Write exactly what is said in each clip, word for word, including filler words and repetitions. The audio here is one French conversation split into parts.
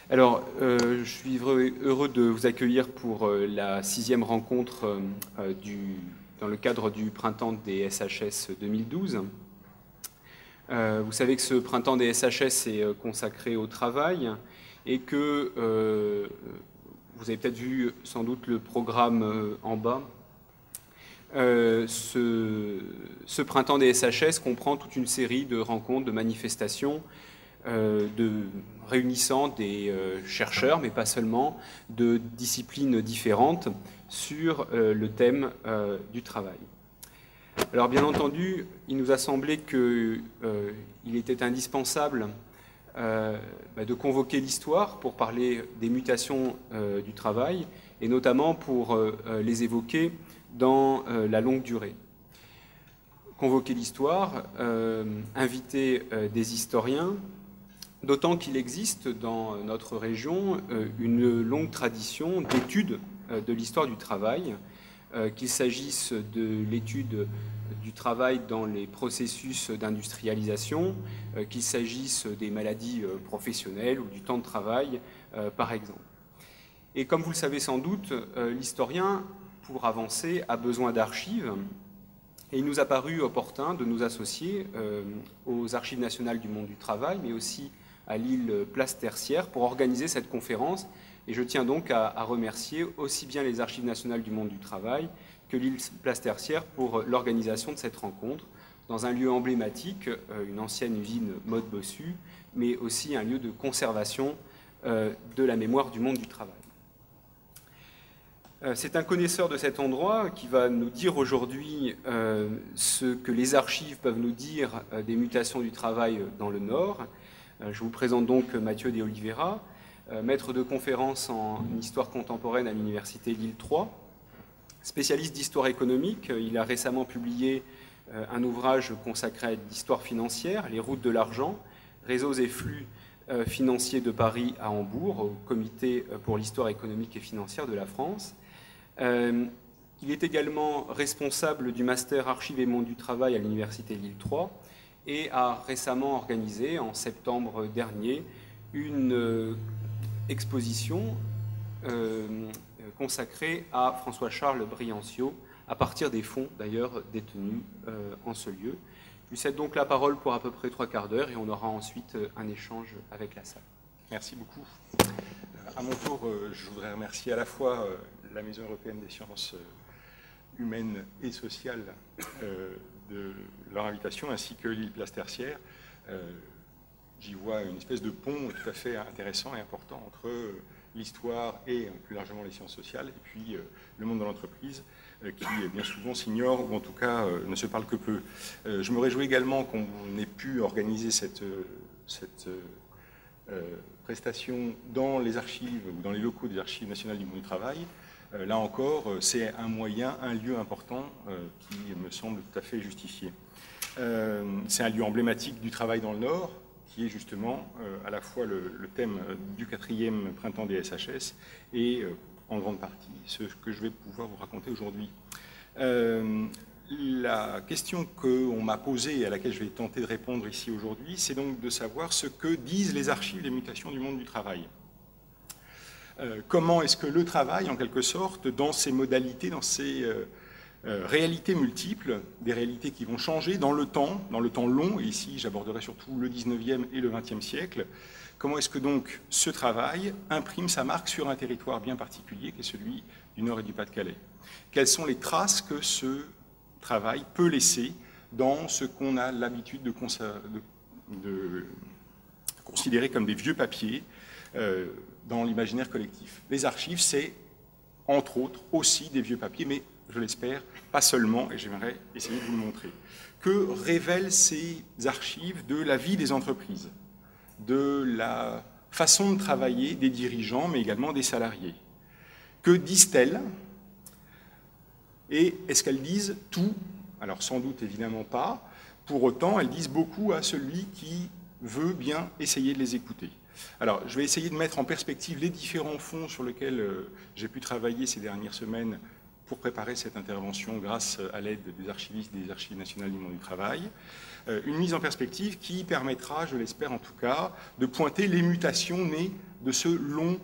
Alors, euh, je suis heureux de vous accueillir pour euh, la sixième rencontre euh, du, dans le cadre du printemps des S H S deux mille douze. Euh, vous savez que ce printemps des S H S est consacré au travail et que euh, vous avez peut-être vu sans doute le programme euh, en bas. Euh, ce, ce printemps des S H S comprend toute une série de rencontres, de manifestations, euh, de, réunissant des euh, chercheurs, mais pas seulement, de disciplines différentes sur euh, le thème euh, du travail. Alors bien entendu, il nous a semblé qu'il euh, était indispensable euh, bah, de convoquer l'histoire pour parler des mutations euh, du travail, et notamment pour euh, les évoquer dans euh, la longue durée. Convoquer l'histoire, euh, inviter euh, des historiens, d'autant qu'il existe dans notre région euh, une longue tradition d'études euh, de l'histoire du travail, euh, qu'il s'agisse de l'étude du travail dans les processus d'industrialisation, euh, qu'il s'agisse des maladies euh, professionnelles ou du temps de travail, euh, par exemple. Et comme vous le savez sans doute, euh, l'historien, pour avancer, a besoin d'archives. Et il nous a paru opportun de nous associer euh, aux Archives nationales du monde du travail, mais aussi à l'île Place Tertiaire, pour organiser cette conférence. Et je tiens donc à, à remercier aussi bien les Archives nationales du monde du travail que l'île Place Tertiaire pour l'organisation de cette rencontre, dans un lieu emblématique, euh, une ancienne usine Maude Bossu, mais aussi un lieu de conservation euh, de la mémoire du monde du travail. C'est un connaisseur de cet endroit qui va nous dire aujourd'hui euh, ce que les archives peuvent nous dire euh, des mutations du travail dans le Nord. Euh, je vous présente donc Mathieu de Oliveira, euh, maître de conférence en histoire contemporaine à l'Université Lille trois, spécialiste d'histoire économique. Il a récemment publié euh, un ouvrage consacré à l'histoire financière, Les routes de l'argent, réseaux et flux euh, financiers de Paris à Hambourg, au Comité pour l'histoire économique et financière de la France. Euh, il est également responsable du master Archives et monde du travail à l'Université Lille trois et a récemment organisé, en septembre dernier, une euh, exposition euh, consacrée à François-Charles Briancio, à partir des fonds d'ailleurs détenus euh, en ce lieu. Je lui cède donc la parole pour à peu près trois quarts d'heure et on aura ensuite un échange avec la salle. Merci beaucoup. À mon tour, je voudrais remercier à la fois la Maison européenne des sciences humaines et sociales de leur invitation, ainsi que l'île Place Tertiaire. J'y vois une espèce de pont tout à fait intéressant et important entre l'histoire et plus largement les sciences sociales, et puis le monde de l'entreprise, qui bien souvent s'ignore, ou en tout cas ne se parle que peu. Je me réjouis également qu'on ait pu organiser cette, cette euh, prestation dans les archives ou dans les locaux des Archives nationales du monde du travail. Euh, là encore, c'est un moyen, un lieu important euh, qui me semble tout à fait justifié. Euh, c'est un lieu emblématique du travail dans le Nord, qui est justement euh, à la fois le, le thème du quatrième printemps des S H S et euh, en grande partie ce que je vais pouvoir vous raconter aujourd'hui. Euh, La question qu'on m'a posée et à laquelle je vais tenter de répondre ici aujourd'hui, c'est donc de savoir ce que disent les archives des mutations du monde du travail. Euh, comment est-ce que le travail, en quelque sorte, dans ses modalités, dans ses euh, euh, réalités multiples, des réalités qui vont changer dans le temps, dans le temps long, et ici j'aborderai surtout le dix-neuvième et le vingtième siècle, comment est-ce que donc ce travail imprime sa marque sur un territoire bien particulier, qui est celui du Nord et du Pas-de-Calais? Quelles sont les traces que ce travail peut laisser dans ce qu'on a l'habitude de, de, de considérer comme des vieux papiers euh, dans l'imaginaire collectif. Les archives, c'est entre autres aussi des vieux papiers, mais je l'espère, pas seulement, et j'aimerais essayer de vous le montrer. Que révèlent ces archives de la vie des entreprises, de la façon de travailler des dirigeants, mais également des salariés? Que disent-elles? Et est-ce qu'elles disent tout? Alors sans doute évidemment pas. Pour autant, elles disent beaucoup à celui qui veut bien essayer de les écouter. Alors je vais essayer de mettre en perspective les différents fonds sur lesquels euh, j'ai pu travailler ces dernières semaines pour préparer cette intervention grâce à l'aide des archivistes des Archives nationales du monde du travail. Euh, une mise en perspective qui permettra, je l'espère en tout cas, de pointer les mutations nées de ce long,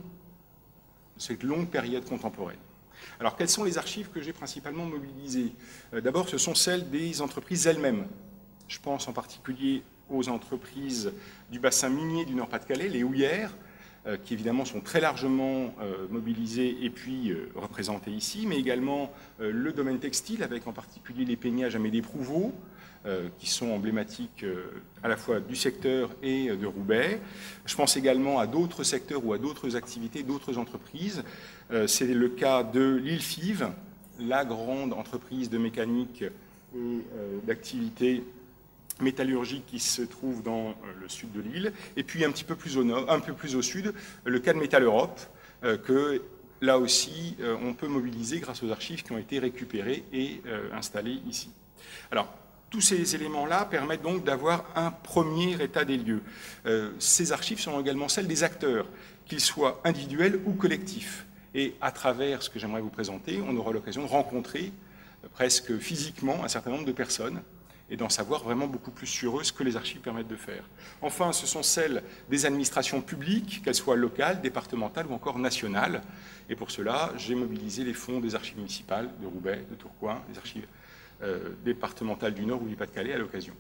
cette longue période contemporaine. Alors, quelles sont les archives que j'ai principalement mobilisées? D'abord, ce sont celles des entreprises elles-mêmes. Je pense en particulier aux entreprises du bassin minier du Nord-Pas-de-Calais, les houillères, euh, qui évidemment sont très largement euh, mobilisées et puis euh, représentées ici, mais également euh, le domaine textile, avec en particulier les peignages Amédée Prouveau, euh, qui sont emblématiques euh, à la fois du secteur et euh, de Roubaix. Je pense également à d'autres secteurs ou à d'autres activités, d'autres entreprises. Euh, C'est le cas de l'Île Five, la grande entreprise de mécanique et euh, d'activité métallurgique qui se trouve dans le sud de l'île, et puis un petit peu plus au nord, un peu plus au sud, le cas de Métal Europe, euh, que là aussi euh, on peut mobiliser grâce aux archives qui ont été récupérées et euh, installées ici. Alors, tous ces éléments-là permettent donc d'avoir un premier état des lieux. Euh, ces archives sont également celles des acteurs, qu'ils soient individuels ou collectifs. Et à travers ce que j'aimerais vous présenter, on aura l'occasion de rencontrer euh, presque physiquement un certain nombre de personnes et d'en savoir vraiment beaucoup plus sur eux, ce que les archives permettent de faire. Enfin, ce sont celles des administrations publiques, qu'elles soient locales, départementales ou encore nationales. Et pour cela, j'ai mobilisé les fonds des archives municipales de Roubaix, de Tourcoing, des archives euh, départementales du Nord ou du Pas-de-Calais à l'occasion.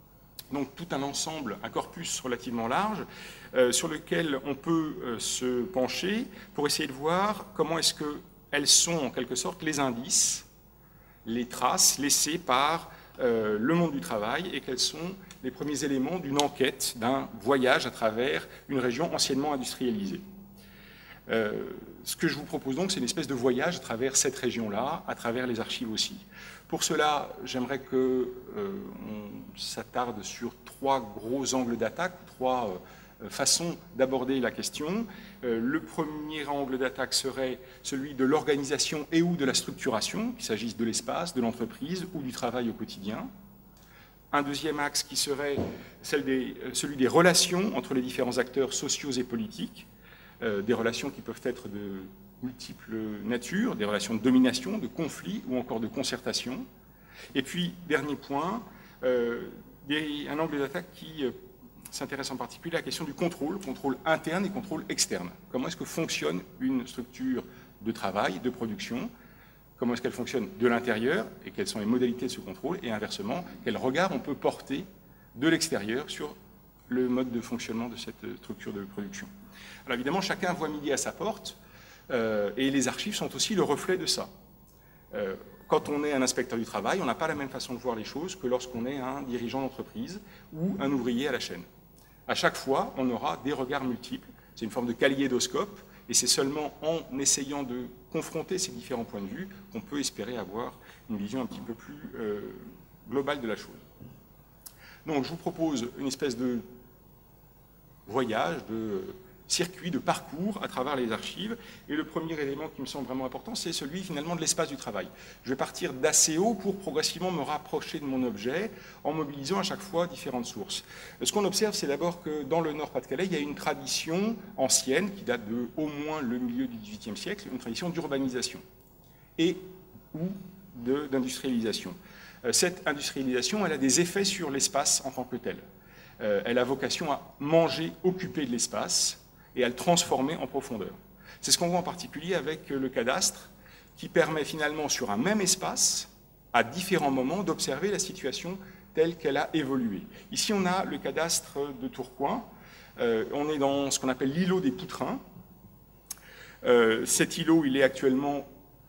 Donc tout un ensemble, un corpus relativement large, euh, sur lequel on peut euh, se pencher pour essayer de voir comment est-ce qu'elles sont en quelque sorte les indices, les traces laissées par Euh, le monde du travail et quels sont les premiers éléments d'une enquête, d'un voyage à travers une région anciennement industrialisée. Euh, ce que je vous propose donc, c'est une espèce de voyage à travers cette région-là, à travers les archives aussi. Pour cela, j'aimerais qu'on euh, s'attarde sur trois gros angles d'attaque, trois euh, façons d'aborder la question. Euh, le premier angle d'attaque serait celui de l'organisation et ou de la structuration, qu'il s'agisse de l'espace, de l'entreprise ou du travail au quotidien. Un deuxième axe qui serait celle des, celui des relations entre les différents acteurs sociaux et politiques, euh, des relations qui peuvent être de multiples natures, des relations de domination, de conflit ou encore de concertation. Et puis, dernier point, euh, des, un angle d'attaque qui euh, s'intéresse en particulier à la question du contrôle, contrôle interne et contrôle externe. Comment est-ce que fonctionne une structure de travail, de production? Comment est-ce qu'elle fonctionne de l'intérieur et quelles sont les modalités de ce contrôle? Et inversement, quel regard on peut porter de l'extérieur sur le mode de fonctionnement de cette structure de production? Alors évidemment, chacun voit midi à sa porte euh, et les archives sont aussi le reflet de ça. Euh, Quand on est un inspecteur du travail, on n'a pas la même façon de voir les choses que lorsqu'on est un dirigeant d'entreprise ou un ouvrier à la chaîne. À chaque fois, on aura des regards multiples. C'est une forme de kaléidoscope, et c'est seulement en essayant de confronter ces différents points de vue qu'on peut espérer avoir une vision un petit peu plus euh, globale de la chose. Donc, je vous propose une espèce de voyage, de circuit, de parcours à travers les archives. Et le premier élément qui me semble vraiment important, c'est celui finalement de l'espace du travail. Je vais partir d'assez haut pour progressivement me rapprocher de mon objet en mobilisant à chaque fois différentes sources. Ce qu'on observe, c'est d'abord que dans le Nord-Pas-de-Calais, il y a une tradition ancienne qui date de au moins le milieu du dix-huitième siècle, une tradition d'urbanisation et ou d'industrialisation. Cette industrialisation, elle a des effets sur l'espace en tant que tel. Elle a vocation à manger, occuper de l'espace et à le transformer en profondeur. C'est ce qu'on voit en particulier avec le cadastre, qui permet finalement sur un même espace, à différents moments, d'observer la situation telle qu'elle a évolué. Ici, on a le cadastre de Tourcoing. Euh, on est dans ce qu'on appelle l'îlot des Poutrins. Euh, cet îlot, il est actuellement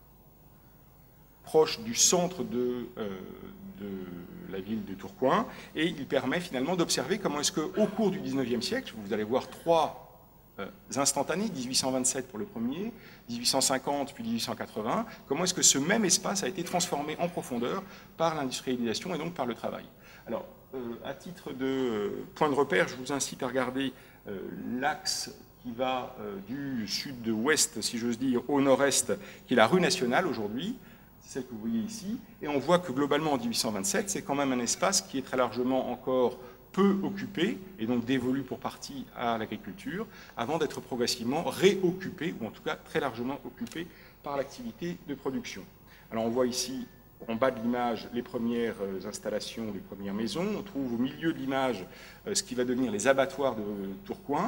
proche du centre de, euh, de la ville de Tourcoing, et il permet finalement d'observer comment est-ce qu'au cours du dix-neuvième siècle, vous allez voir trois euh, instantanés, mille huit cent vingt-sept pour le premier, mille huit cent cinquante puis mille huit cent quatre-vingts, comment est-ce que ce même espace a été transformé en profondeur par l'industrialisation et donc par le travail. Alors, euh, à titre de euh, point de repère, je vous incite à regarder euh, l'axe qui va euh, du sud-ouest, si j'ose dire, au nord-est, qui est la rue nationale aujourd'hui, c'est celle que vous voyez ici, et on voit que globalement en mille huit cent vingt-sept, c'est quand même un espace qui est très largement encore peu occupé, et donc dévolu pour partie à l'agriculture, avant d'être progressivement réoccupé, ou en tout cas très largement occupé par l'activité de production. Alors on voit ici, en bas de l'image, les premières installations, les premières maisons. On trouve au milieu de l'image ce qui va devenir les abattoirs de Tourcoing,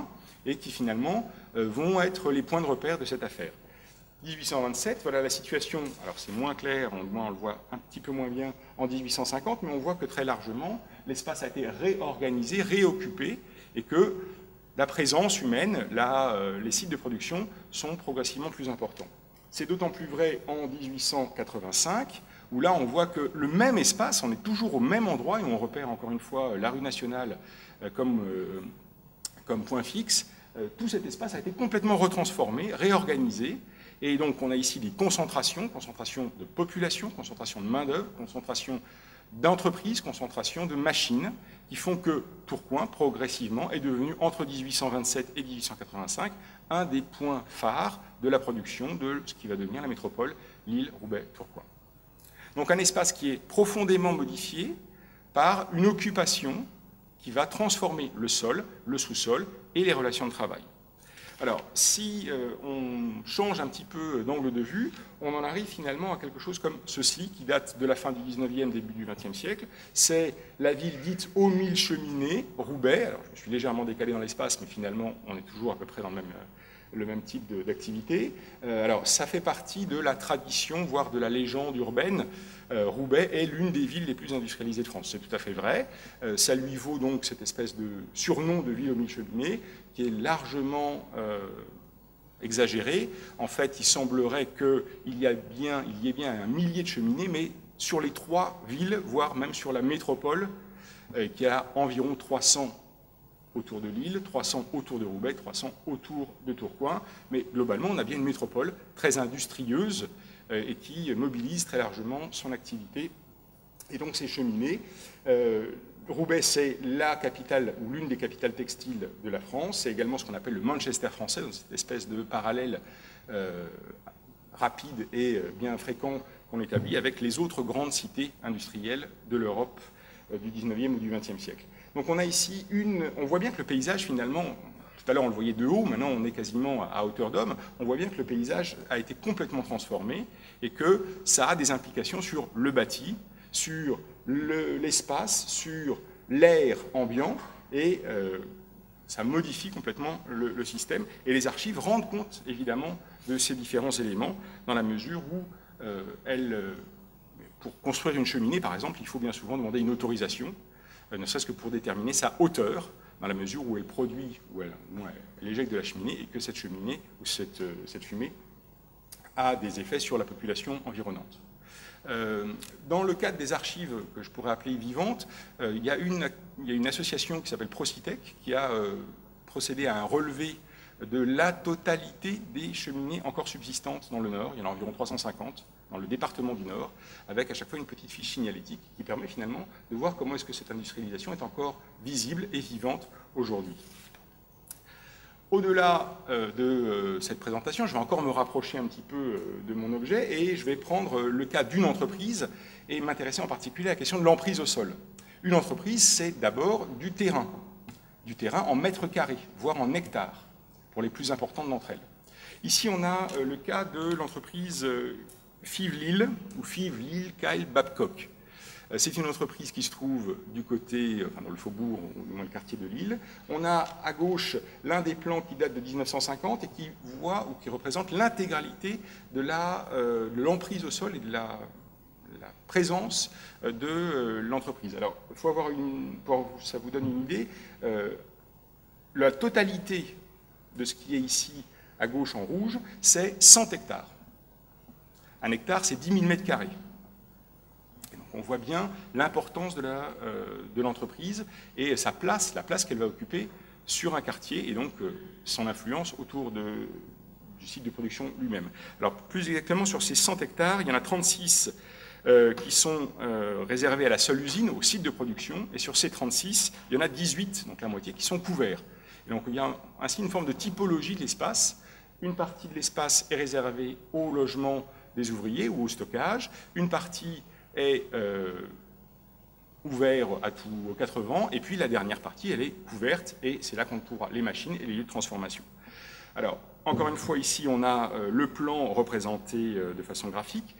et qui finalement euh, vont être les points de repère de cette affaire. mille huit cent vingt-sept, voilà la situation, alors c'est moins clair, on, on le voit un petit peu moins bien en mille huit cent cinquante, mais on voit que très largement, l'espace a été réorganisé, réoccupé, et que la présence humaine, là, euh, les sites de production sont progressivement plus importants. C'est d'autant plus vrai en mille huit cent quatre-vingt-cinq, où là on voit que le même espace, on est toujours au même endroit, et on repère encore une fois la rue nationale euh, comme, euh, comme point fixe. Euh, tout cet espace a été complètement retransformé, réorganisé, et donc on a ici des concentrations, concentration de population, concentration de main-d'œuvre, concentration d'entreprises, concentration de machines, qui font que Tourcoing, progressivement, est devenu, entre mille huit cent vingt-sept et mille huit cent quatre-vingt-cinq, un des points phares de la production de ce qui va devenir la métropole, Lille, Roubaix, Tourcoing. Donc un espace qui est profondément modifié par une occupation qui va transformer le sol, le sous-sol et les relations de travail. Alors, si euh, on change un petit peu d'angle de vue, on en arrive finalement à quelque chose comme ceci, qui date de la fin du dix-neuvième, début du vingtième siècle. C'est la ville dite aux mille cheminées, Roubaix. Alors, je me suis légèrement décalé dans l'espace, mais finalement, on est toujours à peu près dans le même, le même type d'activité. Euh, alors, ça fait partie de la tradition, voire de la légende urbaine. Euh, Roubaix est l'une des villes les plus industrialisées de France. C'est tout à fait vrai. Euh, ça lui vaut donc cette espèce de surnom de ville aux mille cheminées, qui est largement euh, exagéré. En fait, il semblerait qu'il y, a bien, il y ait bien un millier de cheminées, mais sur les trois villes, voire même sur la métropole, euh, qui a environ trois cents autour de Lille, trois cents autour de Roubaix, trois cents autour de Tourcoing. Mais globalement, on a bien une métropole très industrieuse euh, et qui mobilise très largement son activité. Et donc ces cheminées... Euh, Roubaix, c'est la capitale, ou l'une des capitales textiles de la France. C'est également ce qu'on appelle le Manchester français, donc cette espèce de parallèle euh, rapide et bien fréquent qu'on établit avec les autres grandes cités industrielles de l'Europe euh, du dix-neuvième ou du vingtième siècle. Donc on a ici une... On voit bien que le paysage, finalement, tout à l'heure on le voyait de haut, maintenant on est quasiment à hauteur d'homme, on voit bien que le paysage a été complètement transformé et que ça a des implications sur le bâti, sur l'espace, le, sur l'air ambiant, et euh, ça modifie complètement le, le système. Et les archives rendent compte, évidemment, de ces différents éléments, dans la mesure où, euh, elles, euh, pour construire une cheminée, par exemple, il faut bien souvent demander une autorisation, euh, ne serait-ce que pour déterminer sa hauteur, dans la mesure où elle produit, où elle, où elle éjecte de la cheminée, et que cette cheminée, ou cette, euh, cette fumée, a des effets sur la population environnante. Euh, dans le cadre des archives que je pourrais appeler vivantes, euh, il, y a une, il y a une association qui s'appelle Procitec qui a euh, procédé à un relevé de la totalité des cheminées encore subsistantes dans le Nord. Il y en a environ trois cent cinquante dans le département du Nord, avec à chaque fois une petite fiche signalétique qui permet finalement de voir comment est-ce que cette industrialisation est encore visible et vivante aujourd'hui. Au-delà euh, de euh, cette présentation, je vais encore me rapprocher un petit peu euh, de mon objet et je vais prendre euh, le cas d'une entreprise et m'intéresser en particulier à la question de l'emprise au sol. Une entreprise, c'est d'abord du terrain, du terrain en mètres carrés, voire en hectares, pour les plus importantes d'entre elles. Ici, on a euh, le cas de l'entreprise euh, Fives-Lille, ou Fives-Lille-Kyle-Babcock. C'est une entreprise qui se trouve du côté, enfin dans le faubourg, ou du moins le quartier de Lille. On a à gauche l'un des plans qui date de mille neuf cent cinquante et qui voit ou qui représente l'intégralité de l'emprise euh, au sol et de la, la présence de euh, l'entreprise. Alors, il faut avoir une, pour, ça vous donne une idée, euh, la totalité de ce qui est ici à gauche en rouge, c'est cent hectares. Un hectare, c'est dix mille mètres carrés. On voit bien l'importance de l'entreprise euh, et sa place, la place qu'elle va occuper sur un quartier et donc euh, son influence autour de, du site de production lui-même. Alors plus exactement sur ces cent hectares, il y en a trente-six euh, qui sont euh, réservés à la seule usine, au site de production, et sur ces trente-six, il y en a dix-huit, donc la moitié, qui sont couverts. Et donc il y a ainsi une forme de typologie de l'espace. Une partie de l'espace est réservée au logement des ouvriers ou au stockage, une partie est euh, ouvert à tout, aux quatre vents, et puis la dernière partie, elle est couverte, et c'est là qu'on trouvera les machines et les lieux de transformation. Alors, encore une fois, ici, on a euh, le plan représenté euh, de façon graphique.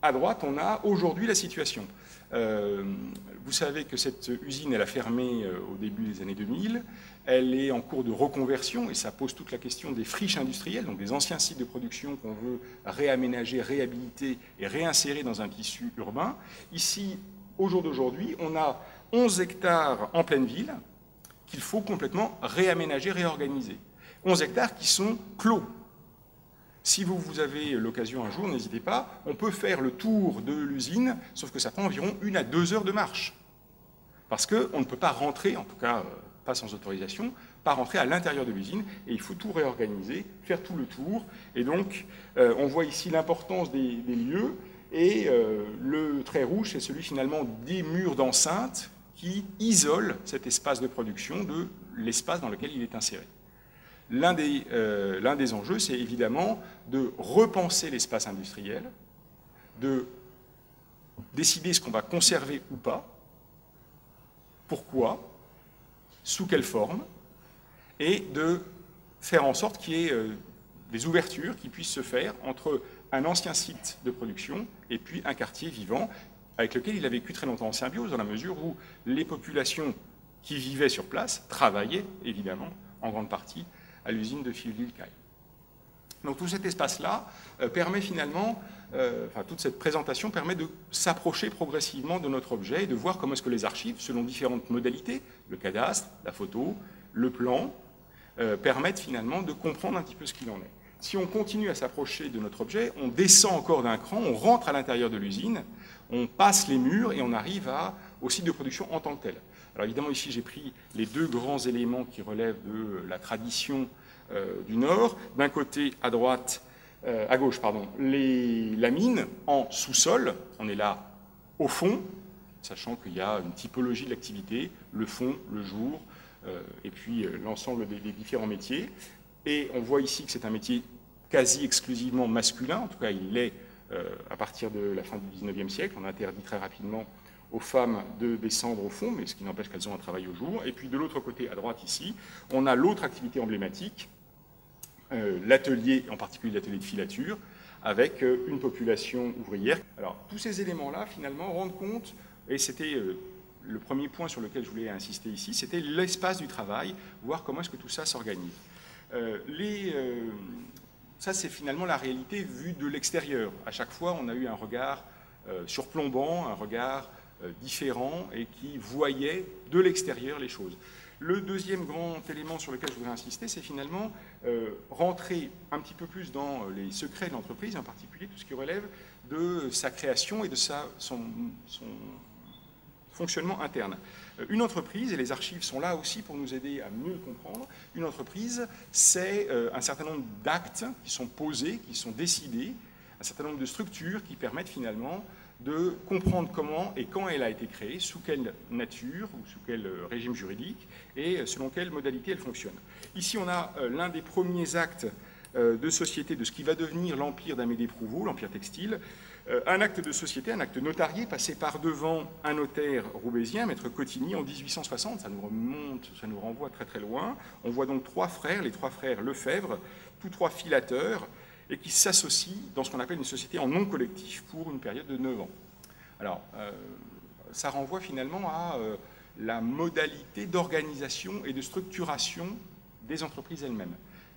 à droite, on a aujourd'hui la situation. Euh, vous savez que cette usine, elle a fermé euh, au début des années deux mille. Elle est en cours de reconversion et ça pose toute la question des friches industrielles, donc des anciens sites de production qu'on veut réaménager, réhabiliter et réinsérer dans un tissu urbain. Ici, au jour d'aujourd'hui, on a onze hectares en pleine ville qu'il faut complètement réaménager, réorganiser. onze hectares qui sont clos. Si vous, vous avez l'occasion un jour, n'hésitez pas, on peut faire le tour de l'usine, sauf que ça prend environ une à deux heures de marche. Parce qu'on ne peut pas rentrer, en tout cas pas sans autorisation, pas rentrer à l'intérieur de l'usine, et il faut tout réorganiser, faire tout le tour. Et donc, euh, on voit ici l'importance des, des lieux, et euh, le trait rouge, c'est celui finalement des murs d'enceinte qui isolent cet espace de production de l'espace dans lequel il est inséré. L'un des, euh, l'un des enjeux, c'est évidemment de repenser l'espace industriel, de décider ce qu'on va conserver ou pas, pourquoi, sous quelle forme, et de faire en sorte qu'il y ait euh, des ouvertures qui puissent se faire entre un ancien site de production et puis un quartier vivant avec lequel il a vécu très longtemps en symbiose, dans la mesure où les populations qui vivaient sur place travaillaient, évidemment, en grande partie, à l'usine de Filville-Caille. Donc tout cet espace-là euh, permet finalement, euh, enfin toute cette présentation permet de s'approcher progressivement de notre objet et de voir comment est-ce que les archives, selon différentes modalités, le cadastre, la photo, le plan, euh, permettent finalement de comprendre un petit peu ce qu'il en est. Si on continue à s'approcher de notre objet, on descend encore d'un cran, on rentre à l'intérieur de l'usine, on passe les murs et on arrive à, au site de production en tant que tel. Alors évidemment, ici, j'ai pris les deux grands éléments qui relèvent de la tradition euh, du Nord. D'un côté, à droite, euh, à gauche, pardon, les, la mine en sous-sol. On est là au fond, sachant qu'il y a une typologie de l'activité, le fond, le jour, euh, et puis euh, l'ensemble des, des différents métiers. Et on voit ici que c'est un métier quasi exclusivement masculin, en tout cas il l'est euh, à partir de la fin du dix-neuvième siècle. On a interdit très rapidement aux femmes de descendre au fond, mais ce qui n'empêche qu'elles ont un travail au jour. Et puis de l'autre côté, à droite ici, on a l'autre activité emblématique, euh, l'atelier, en particulier l'atelier de filature, avec euh, une population ouvrière. Alors tous ces éléments-là, finalement, rendent compte, et c'était euh, le premier point sur lequel je voulais insister ici, c'était l'espace du travail, voir comment est-ce que tout ça s'organise. Euh, les, euh, ça, c'est finalement la réalité vue de l'extérieur. À chaque fois, on a eu un regard euh, surplombant, un regard euh, différent et qui voyait de l'extérieur les choses. Le deuxième grand élément sur lequel je voudrais insister, c'est finalement euh, rentrer un petit peu plus dans les secrets de l'entreprise, en particulier tout ce qui relève de sa création et de sa, son, son fonctionnement interne. Une entreprise, et les archives sont là aussi pour nous aider à mieux le comprendre, une entreprise, c'est un certain nombre d'actes qui sont posés, qui sont décidés, un certain nombre de structures qui permettent finalement de comprendre comment et quand elle a été créée, sous quelle nature ou sous quel régime juridique et selon quelle modalité elle fonctionne. Ici, on a l'un des premiers actes de société de ce qui va devenir l'empire d'Amédée Prouvost, l'empire textile. Un acte de société, un acte notarié, passé par devant un notaire roubaisien, maître Cotigny, en dix-huit cent soixante, ça nous remonte, ça nous renvoie très très loin. On voit donc trois frères, les trois frères Lefebvre, tous trois filateurs, et qui s'associent dans ce qu'on appelle une société en non collectif pour une période de neuf ans. Alors, euh, ça renvoie finalement à euh, la modalité d'organisation et de structuration des entreprises elles-mêmes.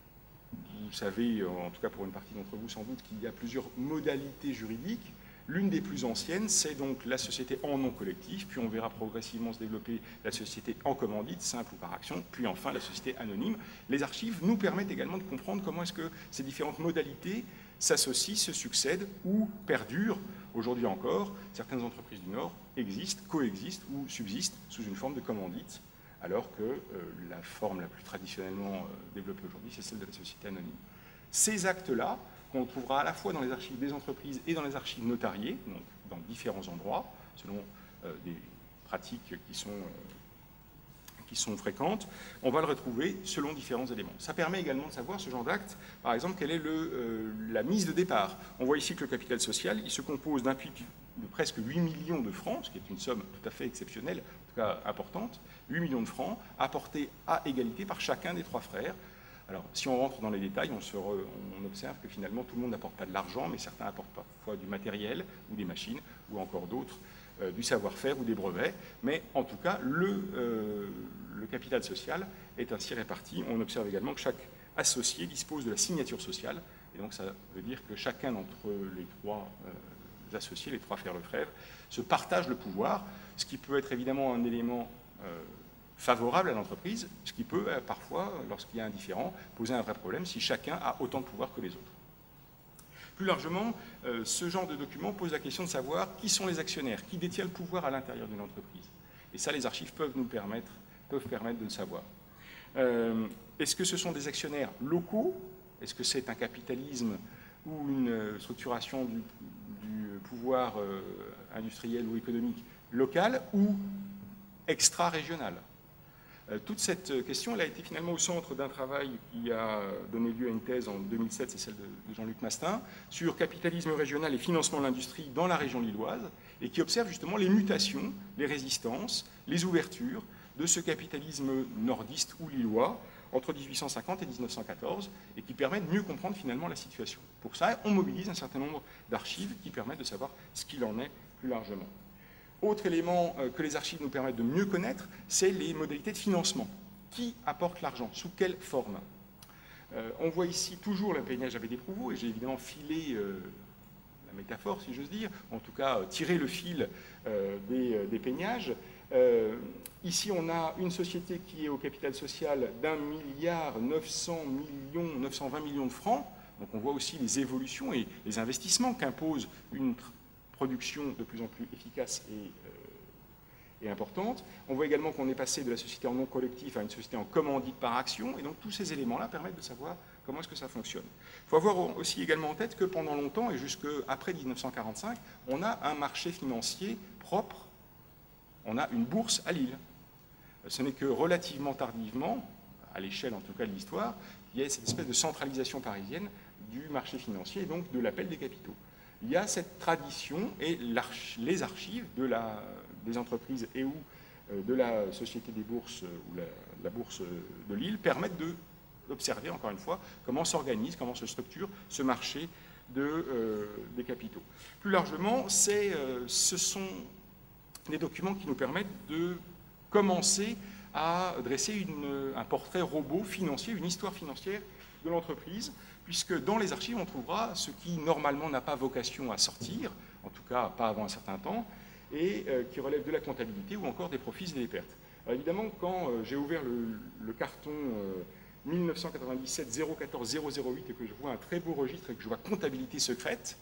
Vous savez, en tout cas pour une partie d'entre vous sans doute, qu'il y a plusieurs modalités juridiques. L'une des plus anciennes, c'est donc la société en non collectif, puis on verra progressivement se développer la société en commandite, simple ou par action, puis enfin la société anonyme. Les archives nous permettent également de comprendre comment est-ce que ces différentes modalités s'associent, se succèdent ou perdurent. Aujourd'hui encore, certaines entreprises du Nord existent, coexistent ou subsistent sous une forme de commandite, alors que euh, la forme la plus traditionnellement euh, développée aujourd'hui, c'est celle de la société anonyme. Ces actes-là, qu'on trouvera à la fois dans les archives des entreprises et dans les archives notariées, donc dans différents endroits, selon euh, des pratiques qui sont, euh, qui sont fréquentes, on va le retrouver selon différents éléments. Ça permet également de savoir, ce genre d'acte, par exemple, quelle est le, euh, la mise de départ. On voit ici que le capital social, il se compose d'un puits de presque huit millions de francs, ce qui est une somme tout à fait exceptionnelle, en tout cas importante, huit millions de francs, apportés à égalité par chacun des trois frères, Alors, si on rentre dans les détails, on, se re, on observe que finalement, tout le monde n'apporte pas de l'argent, mais certains apportent parfois du matériel ou des machines, ou encore d'autres, euh, du savoir-faire ou des brevets. Mais en tout cas, le, euh, le capital social est ainsi réparti. On observe également que chaque associé dispose de la signature sociale, et donc ça veut dire que chacun d'entre les trois euh, associés, les trois frères Lefebvre, se partage le pouvoir, ce qui peut être évidemment un élément euh, favorable à l'entreprise, ce qui peut euh, parfois, lorsqu'il y a un différend, poser un vrai problème si chacun a autant de pouvoir que les autres. Plus largement, euh, ce genre de document pose la question de savoir qui sont les actionnaires, qui détient le pouvoir à l'intérieur d'une entreprise. Et ça, les archives peuvent nous permettre, peuvent permettre de le savoir. Euh, Est-ce que ce sont des actionnaires locaux? Est-ce que c'est un capitalisme ou une structuration du, du pouvoir euh, industriel ou économique local ou extra-régional? euh, Toute cette question elle a été finalement au centre d'un travail qui a donné lieu à une thèse en deux mille sept, c'est celle de, de Jean-Luc Mastin, sur capitalisme régional et financement de l'industrie dans la région lilloise, et qui observe justement les mutations, les résistances, les ouvertures de ce capitalisme nordiste ou lillois entre mille huit cent cinquante et mille neuf cent quatorze, et qui permet de mieux comprendre finalement la situation. Pour ça, on mobilise un certain nombre d'archives qui permettent de savoir ce qu'il en est plus largement. Autre élément que les archives nous permettent de mieux connaître, c'est les modalités de financement. Qui apporte l'argent? Sous quelle forme? euh, On voit ici toujours le peignage avec des prouveaux, et j'ai évidemment filé euh, la métaphore, si j'ose dire, en tout cas euh, tiré le fil euh, des, euh, des peignages. Euh, ici, on a une société qui est au capital social d'un milliard neuf cents millions, neuf cent vingt millions de francs. Donc on voit aussi les évolutions et les investissements qu'impose une production de plus en plus efficace et, euh, et importante. On voit également qu'on est passé de la société en non collectif à une société en commandite par action. Et donc tous ces éléments-là permettent de savoir comment est-ce que ça fonctionne. Il faut avoir aussi également en tête que pendant longtemps, et jusqu'après mille neuf cent quarante-cinq, on a un marché financier propre. On a une bourse à Lille. Ce n'est que relativement tardivement, à l'échelle en tout cas de l'histoire, qu'il y a cette espèce de centralisation parisienne du marché financier et donc de l'appel des capitaux. Il y a cette tradition et les archives de la, des entreprises et ou euh, de la Société des bourses ou la, la bourse de Lille permettent d'observer, encore une fois, comment s'organise, comment se structure ce marché de, euh, des capitaux. Plus largement, c'est, euh, ce sont des documents qui nous permettent de commencer à dresser une, un portrait robot financier, une histoire financière de l'entreprise, puisque dans les archives, on trouvera ce qui normalement n'a pas vocation à sortir, en tout cas pas avant un certain temps, et euh, qui relève de la comptabilité ou encore des profits et des pertes. Alors évidemment, quand euh, j'ai ouvert le, le carton euh, mille neuf cent quatre-vingt-dix-sept zéro quatorze zéro zéro huit et que je vois un très beau registre et que je vois comptabilité secrète,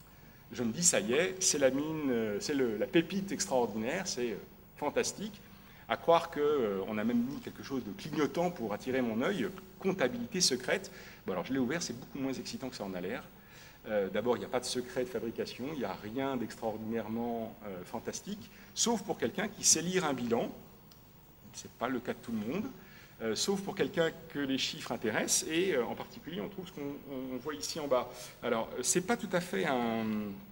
je me dis, ça y est, c'est la mine, c'est la pépite extraordinaire, c'est fantastique. À croire qu'on euh, a même mis quelque chose de clignotant pour attirer mon œil, comptabilité secrète. Bon, alors je l'ai ouvert, c'est beaucoup moins excitant que ça en a l'air. Euh, D'abord, il n'y a pas de secret de fabrication, il n'y a rien d'extraordinairement euh, fantastique, sauf pour quelqu'un qui sait lire un bilan. Ce n'est pas le cas de tout le monde. Euh, sauf pour quelqu'un que les chiffres intéressent, et euh, en particulier, on trouve ce qu'on voit ici en bas. Alors, ce n'est pas tout à fait un,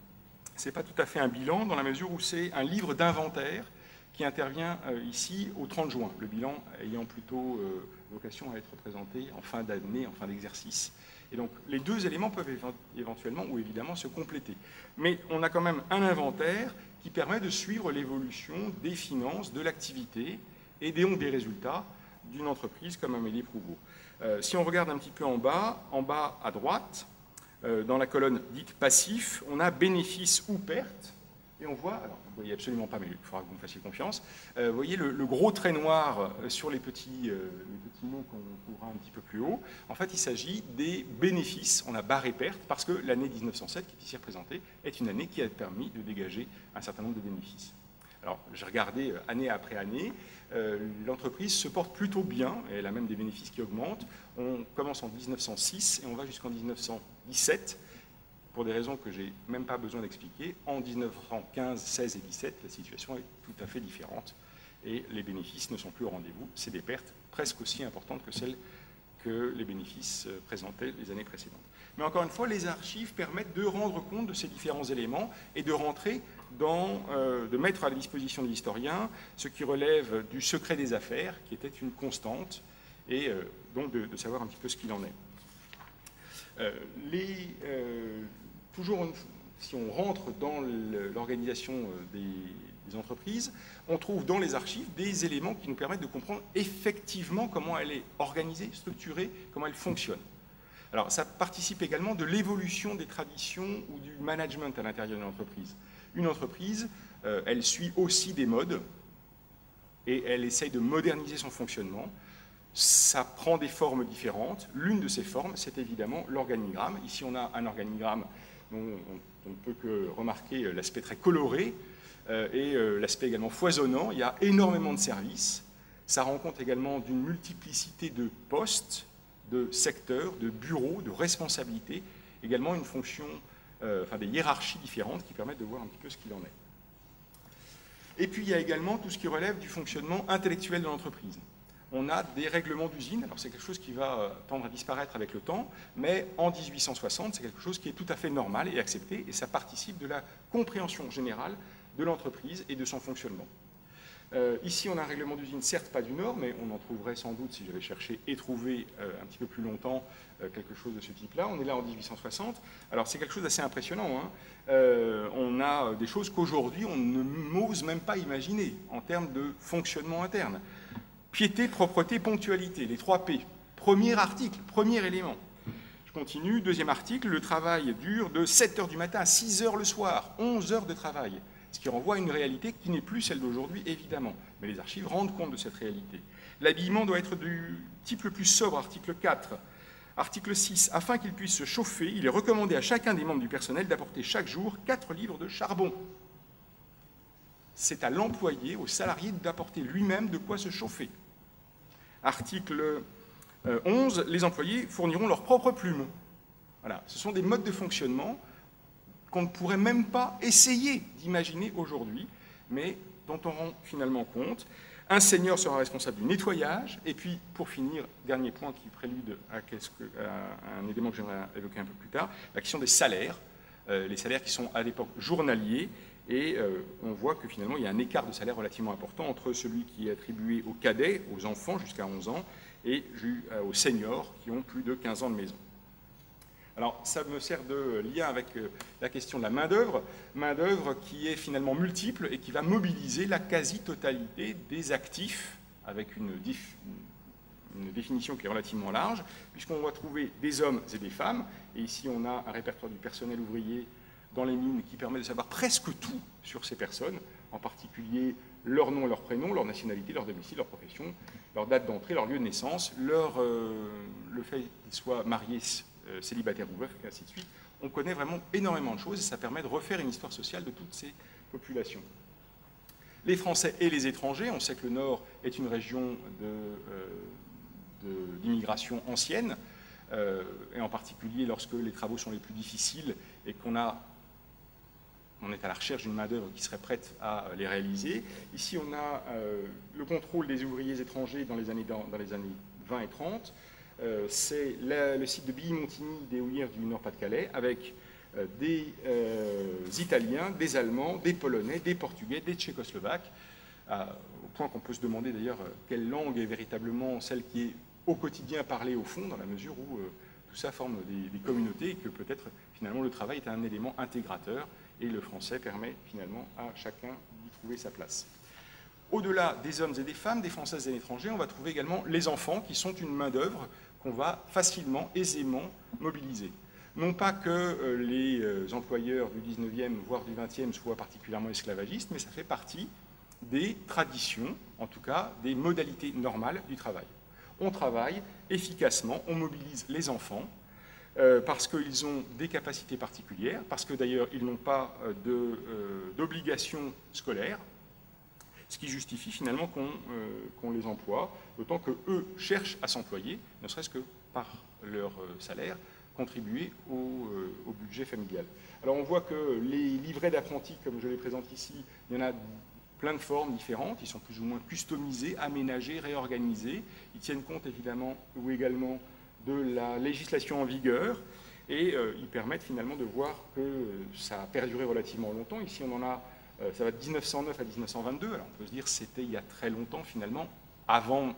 c'est pas tout à fait un bilan, dans la mesure où c'est un livre d'inventaire qui intervient euh, ici au trente juin, le bilan ayant plutôt euh, vocation à être présenté en fin d'année, en fin d'exercice. Et donc, les deux éléments peuvent éventuellement ou évidemment se compléter. Mais on a quand même un inventaire qui permet de suivre l'évolution des finances, de l'activité et des, des résultats d'une entreprise comme Amélie Prouveau. Euh, si on regarde un petit peu en bas, en bas à droite, euh, dans la colonne dite passif, on a bénéfices ou pertes, et on voit, alors vous ne voyez absolument pas, mais il faudra que vous me fassiez confiance, euh, vous voyez le, le gros trait noir sur les petits, euh, les petits mots qu'on trouvera un petit peu plus haut. En fait, il s'agit des bénéfices, on a barre et pertes, parce que l'année mille neuf cent sept, qui est ici représentée, est une année qui a permis de dégager un certain nombre de bénéfices. Alors, j'ai regardé année après année, euh, l'entreprise se porte plutôt bien, et elle a même des bénéfices qui augmentent. On commence en mille neuf cent six et on va jusqu'en mille neuf cent dix-sept, pour des raisons que je n'ai même pas besoin d'expliquer. En mille neuf cent quinze, seize et dix-sept, la situation est tout à fait différente, et les bénéfices ne sont plus au rendez-vous. C'est des pertes presque aussi importantes que celles que les bénéfices présentaient les années précédentes. Mais encore une fois, les archives permettent de rendre compte de ces différents éléments et de rentrer dans, euh, de mettre à la disposition de l'historien ce qui relève du secret des affaires, qui était une constante et euh, donc de, de savoir un petit peu ce qu'il en est. Euh, les, euh, toujours, une, si on rentre dans l'organisation des, des entreprises, on trouve dans les archives des éléments qui nous permettent de comprendre effectivement comment elle est organisée, structurée, comment elle fonctionne. Alors, ça participe également de l'évolution des traditions ou du management à l'intérieur d'une entreprise. Une entreprise, euh, elle suit aussi des modes et elle essaye de moderniser son fonctionnement. Ça prend des formes différentes. L'une de ces formes, c'est évidemment l'organigramme. Ici, on a un organigramme dont on, on ne peut que remarquer l'aspect très coloré euh, et euh, l'aspect également foisonnant. Il y a énormément de services. Ça rend compte également d'une multiplicité de postes, de secteurs, de bureaux, de responsabilités, également une fonction, euh, enfin des hiérarchies différentes qui permettent de voir un petit peu ce qu'il en est. Et puis il y a également tout ce qui relève du fonctionnement intellectuel de l'entreprise. On a des règlements d'usine, alors c'est quelque chose qui va tendre à disparaître avec le temps, mais en mille huit cent soixante, c'est quelque chose qui est tout à fait normal et accepté, et ça participe de la compréhension générale de l'entreprise et de son fonctionnement. Euh, ici, on a un règlement d'usine, certes pas du Nord, mais on en trouverait sans doute, si j'avais cherché et trouvé euh, un petit peu plus longtemps, euh, quelque chose de ce type-là. On est là en mille huit cent soixante. Alors, c'est quelque chose d'assez impressionnant. Hein. Euh, on a des choses qu'aujourd'hui, on ne m'ose même pas imaginer en termes de fonctionnement interne. Piété, propreté, ponctualité, les trois P. Premier article, premier élément. Je continue, deuxième article, le travail dure de sept heures du matin à six heures le soir, onze heures de travail. Ce qui renvoie à une réalité qui n'est plus celle d'aujourd'hui, évidemment. Mais les archives rendent compte de cette réalité. L'habillement doit être du type le plus sobre, article quatre. Article six. Afin qu'il puisse se chauffer, il est recommandé à chacun des membres du personnel d'apporter chaque jour quatre livres de charbon. C'est à l'employé, au salarié, d'apporter lui-même de quoi se chauffer. Article onze. Les employés fourniront leurs propres plumes. Voilà. Ce sont des modes de fonctionnement qu'on ne pourrait même pas essayer d'imaginer aujourd'hui, mais dont on rend finalement compte. Un senior sera responsable du nettoyage, et puis, pour finir, dernier point qui prélude à, que, à un élément que j'aimerais évoquer un peu plus tard, la question des salaires, euh, les salaires qui sont à l'époque journaliers, et euh, on voit que finalement il y a un écart de salaire relativement important entre celui qui est attribué aux cadets, aux enfants jusqu'à onze ans, et aux seniors qui ont plus de quinze ans de maison. Alors, ça me sert de lien avec la question de la main-d'œuvre, main-d'œuvre qui est finalement multiple et qui va mobiliser la quasi-totalité des actifs, avec une, une définition qui est relativement large, puisqu'on va trouver des hommes et des femmes, et ici on a un répertoire du personnel ouvrier dans les mines qui permet de savoir presque tout sur ces personnes, en particulier leur nom, leur prénom, leur nationalité, leur domicile, leur profession, leur date d'entrée, leur lieu de naissance, leur, euh, le fait qu'ils soient mariés, célibataires ou veufs, et ainsi de suite. On connaît vraiment énormément de choses et ça permet de refaire une histoire sociale de toutes ces populations. Les Français et les étrangers, on sait que le Nord est une région d'immigration ancienne, euh, et en particulier lorsque les travaux sont les plus difficiles et qu'on a on est à la recherche d'une main-d'œuvre qui serait prête à les réaliser. Ici, on a euh, le contrôle des ouvriers étrangers dans les années, dans, dans les années vingt et trente. Euh, c'est le site de Billy-Montigny des houillères du Nord-Pas-de-Calais, avec euh, des euh, Italiens, des Allemands, des Polonais, des Portugais, des Tchécoslovaques, euh, au point qu'on peut se demander d'ailleurs quelle langue est véritablement celle qui est au quotidien parlée au fond, dans la mesure où euh, tout ça forme des, des communautés et que peut-être finalement le travail est un élément intégrateur et le français permet finalement à chacun d'y trouver sa place. Au-delà des hommes et des femmes, des Françaises et des étrangers, on va trouver également les enfants qui sont une main-d'œuvre qu'on va facilement, aisément mobiliser. Non pas que euh, les euh, employeurs du dix-neuvième, voire du vingtième, soient particulièrement esclavagistes, mais ça fait partie des traditions, en tout cas des modalités normales du travail. On travaille efficacement, on mobilise les enfants, Euh, parce qu'ils ont des capacités particulières, parce que d'ailleurs ils n'ont pas euh, d'obligation de, euh, scolaire, ce qui justifie finalement qu'on euh, qu'on les emploie, d'autant qu'eux cherchent à s'employer, ne serait-ce que par leur euh, salaire, contribuer au, euh, au budget familial. Alors on voit que les livrets d'apprentis, comme je les présente ici, il y en a plein de formes différentes, ils sont plus ou moins customisés, aménagés, réorganisés, ils tiennent compte évidemment ou également de la législation en vigueur et euh, ils permettent finalement de voir que ça a perduré relativement longtemps. Ici, on en a, euh, ça va de mille neuf cent neuf à mille neuf cent vingt-deux. Alors, on peut se dire que c'était il y a très longtemps finalement, avant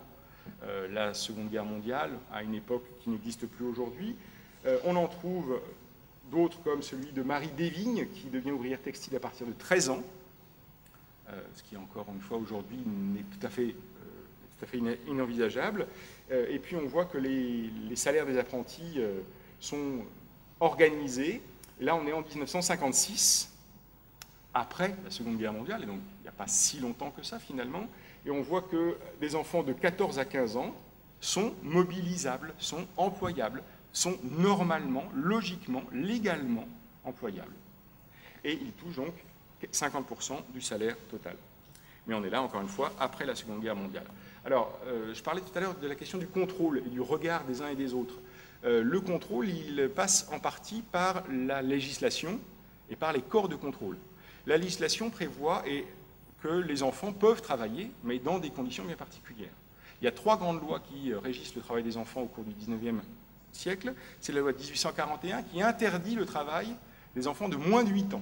euh, la Seconde Guerre mondiale, à une époque qui n'existe plus aujourd'hui. Euh, on en trouve d'autres comme celui de Marie Desvignes, qui devient ouvrière textile à partir de treize ans, euh, ce qui encore une fois aujourd'hui n'est tout à fait, euh, tout à fait inenvisageable. Euh, et puis on voit que les, les salaires des apprentis euh, sont organisés. Et là on est en mille neuf cent cinquante-six, après la Seconde Guerre mondiale, et donc il n'y a pas si longtemps que ça finalement, et on voit que des enfants de quatorze à quinze ans sont mobilisables, sont employables, sont normalement, logiquement, légalement employables. Et ils touchent donc cinquante pour cent du salaire total. Mais on est là, encore une fois, après la Seconde Guerre mondiale. Alors, euh, je parlais tout à l'heure de la question du contrôle et du regard des uns et des autres. Euh, le contrôle, il passe en partie par la législation et par les corps de contrôle. La législation prévoit et que les enfants peuvent travailler, mais dans des conditions bien particulières. Il y a trois grandes lois qui régissent le travail des enfants au cours du dix-neuvième siècle. C'est la loi de mille huit cent quarante et un qui interdit le travail des enfants de moins de huit ans.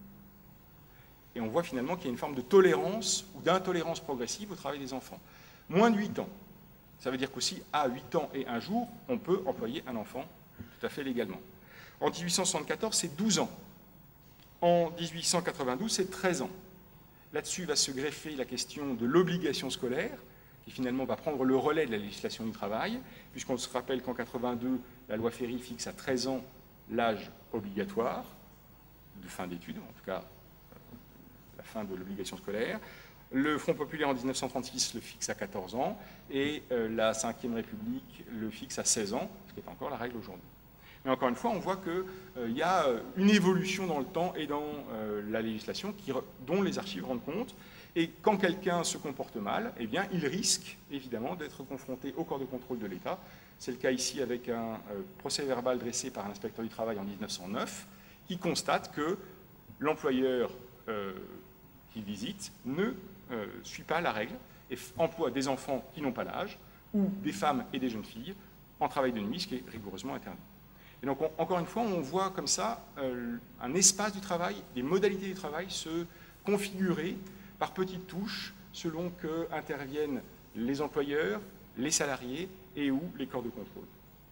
Et on voit finalement qu'il y a une forme de tolérance ou d'intolérance progressive au travail des enfants. Moins de huit ans. Ça veut dire qu'aussi, à huit ans et un jour, on peut employer un enfant tout à fait légalement. En mille huit cent soixante-quatorze, c'est douze ans. En mille huit cent quatre-vingt-douze, c'est treize ans. Là-dessus va se greffer la question de l'obligation scolaire, qui finalement va prendre le relais de la législation du travail, puisqu'on se rappelle qu'en quatre-vingt-deux, la loi Ferry fixe à treize ans l'âge obligatoire de fin d'études, en tout cas euh, la fin de l'obligation scolaire. Le Front populaire en mille neuf cent trente-six le fixe à quatorze ans, et euh, la cinquième République le fixe à seize ans, ce qui est encore la règle aujourd'hui. Mais encore une fois, on voit qu'il euh, y a une évolution dans le temps et dans euh, la législation qui, dont les archives rendent compte. Et quand quelqu'un se comporte mal, eh bien, il risque évidemment d'être confronté au corps de contrôle de l'État. C'est le cas ici avec un euh, procès verbal dressé par un inspecteur du travail en mille neuf cent neuf qui constate que l'employeur euh, qu'il visite ne euh, suit pas la règle et emploie des enfants qui n'ont pas l'âge ou des femmes et des jeunes filles en travail de nuit, ce qui est rigoureusement interdit. Et donc, on, encore une fois, on voit comme ça euh, un espace du travail, des modalités du travail se configurer par petites touches selon qu'interviennent les employeurs, les salariés et ou les corps de contrôle.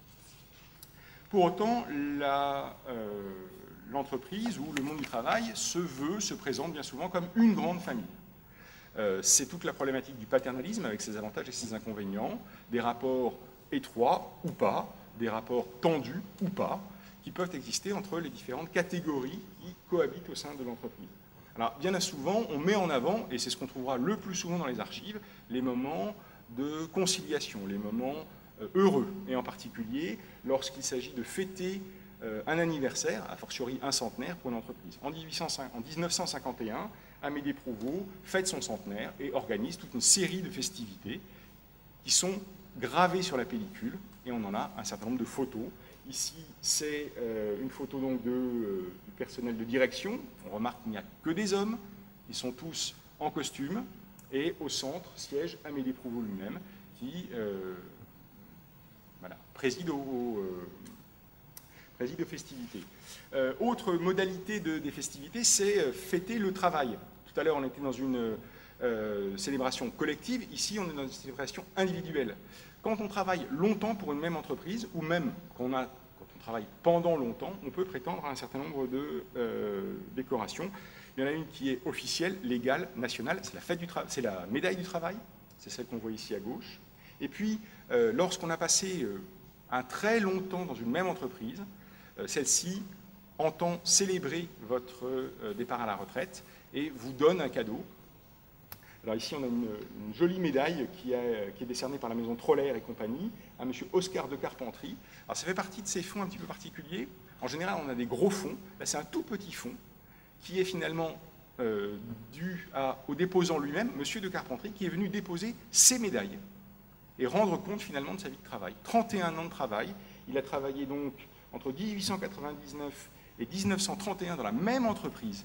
Pour autant, l'entreprise euh, ou le monde du travail se veut, se présente bien souvent comme une grande famille. Euh, C'est toute la problématique du paternalisme avec ses avantages et ses inconvénients, des rapports étroits ou pas, des rapports tendus ou pas, qui peuvent exister entre les différentes catégories qui cohabitent au sein de l'entreprise. Alors, bien souvent, on met en avant, et c'est ce qu'on trouvera le plus souvent dans les archives, les moments de conciliation, les moments euh, heureux, et en particulier lorsqu'il s'agit de fêter euh, un anniversaire, a fortiori un centenaire pour une entreprise. En, mille neuf cent cinquante et un, Amédée Prouveau fête son centenaire et organise toute une série de festivités qui sont gravées sur la pellicule, et on en a un certain nombre de photos. Ici, c'est euh, une photo donc de, euh, du personnel de direction. On remarque qu'il n'y a que des hommes. Ils sont tous en costume. Et au centre siège Amédée Prouveau lui-même, qui euh, voilà, préside, au, euh, préside aux festivités. Euh, autre modalité de, des festivités, c'est fêter le travail. Tout à l'heure, on était dans une euh, célébration collective. Ici, on est dans une célébration individuelle. Quand on travaille longtemps pour une même entreprise, ou même qu'on a, quand on travaille pendant longtemps, on peut prétendre à un certain nombre de euh, décorations. Il y en a une qui est officielle, légale, nationale, c'est la, fête du tra- c'est la médaille du travail, c'est celle qu'on voit ici à gauche. Et puis, euh, lorsqu'on a passé euh, un très long temps dans une même entreprise, euh, celle-ci entend célébrer votre euh, départ à la retraite et vous donne un cadeau. Alors ici, on a une, une jolie médaille qui, a, qui est décernée par la maison Troller et compagnie à M. Oscar de Carpentry. Alors ça fait partie de ces fonds un petit peu particuliers. En général, on a des gros fonds. Là, c'est un tout petit fonds qui est finalement euh, dû à, au déposant lui-même, M. de Carpentry, qui est venu déposer ses médailles et rendre compte finalement de sa vie de travail. trente et un ans de travail. Il a travaillé donc entre mille huit cent quatre-vingt-dix-neuf et mille neuf cent trente et un dans la même entreprise.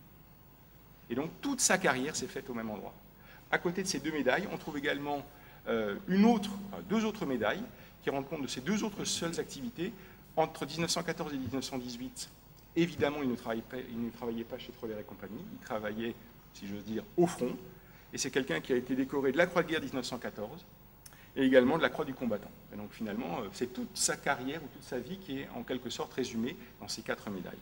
Et donc toute sa carrière s'est faite au même endroit. À côté de ces deux médailles, on trouve également euh, une autre, enfin, deux autres médailles qui rendent compte de ces deux autres seules activités. Entre mille neuf cent quatorze et mille neuf cent dix-huit, évidemment, il ne travaillait pas, il ne travaillait pas chez Troller et compagnie, il travaillait, si j'ose dire, au front. Et c'est quelqu'un qui a été décoré de la Croix de guerre mille neuf cent quatorze et également de la croix du combattant. Et donc finalement, c'est toute sa carrière ou toute sa vie qui est en quelque sorte résumée dans ces quatre médailles.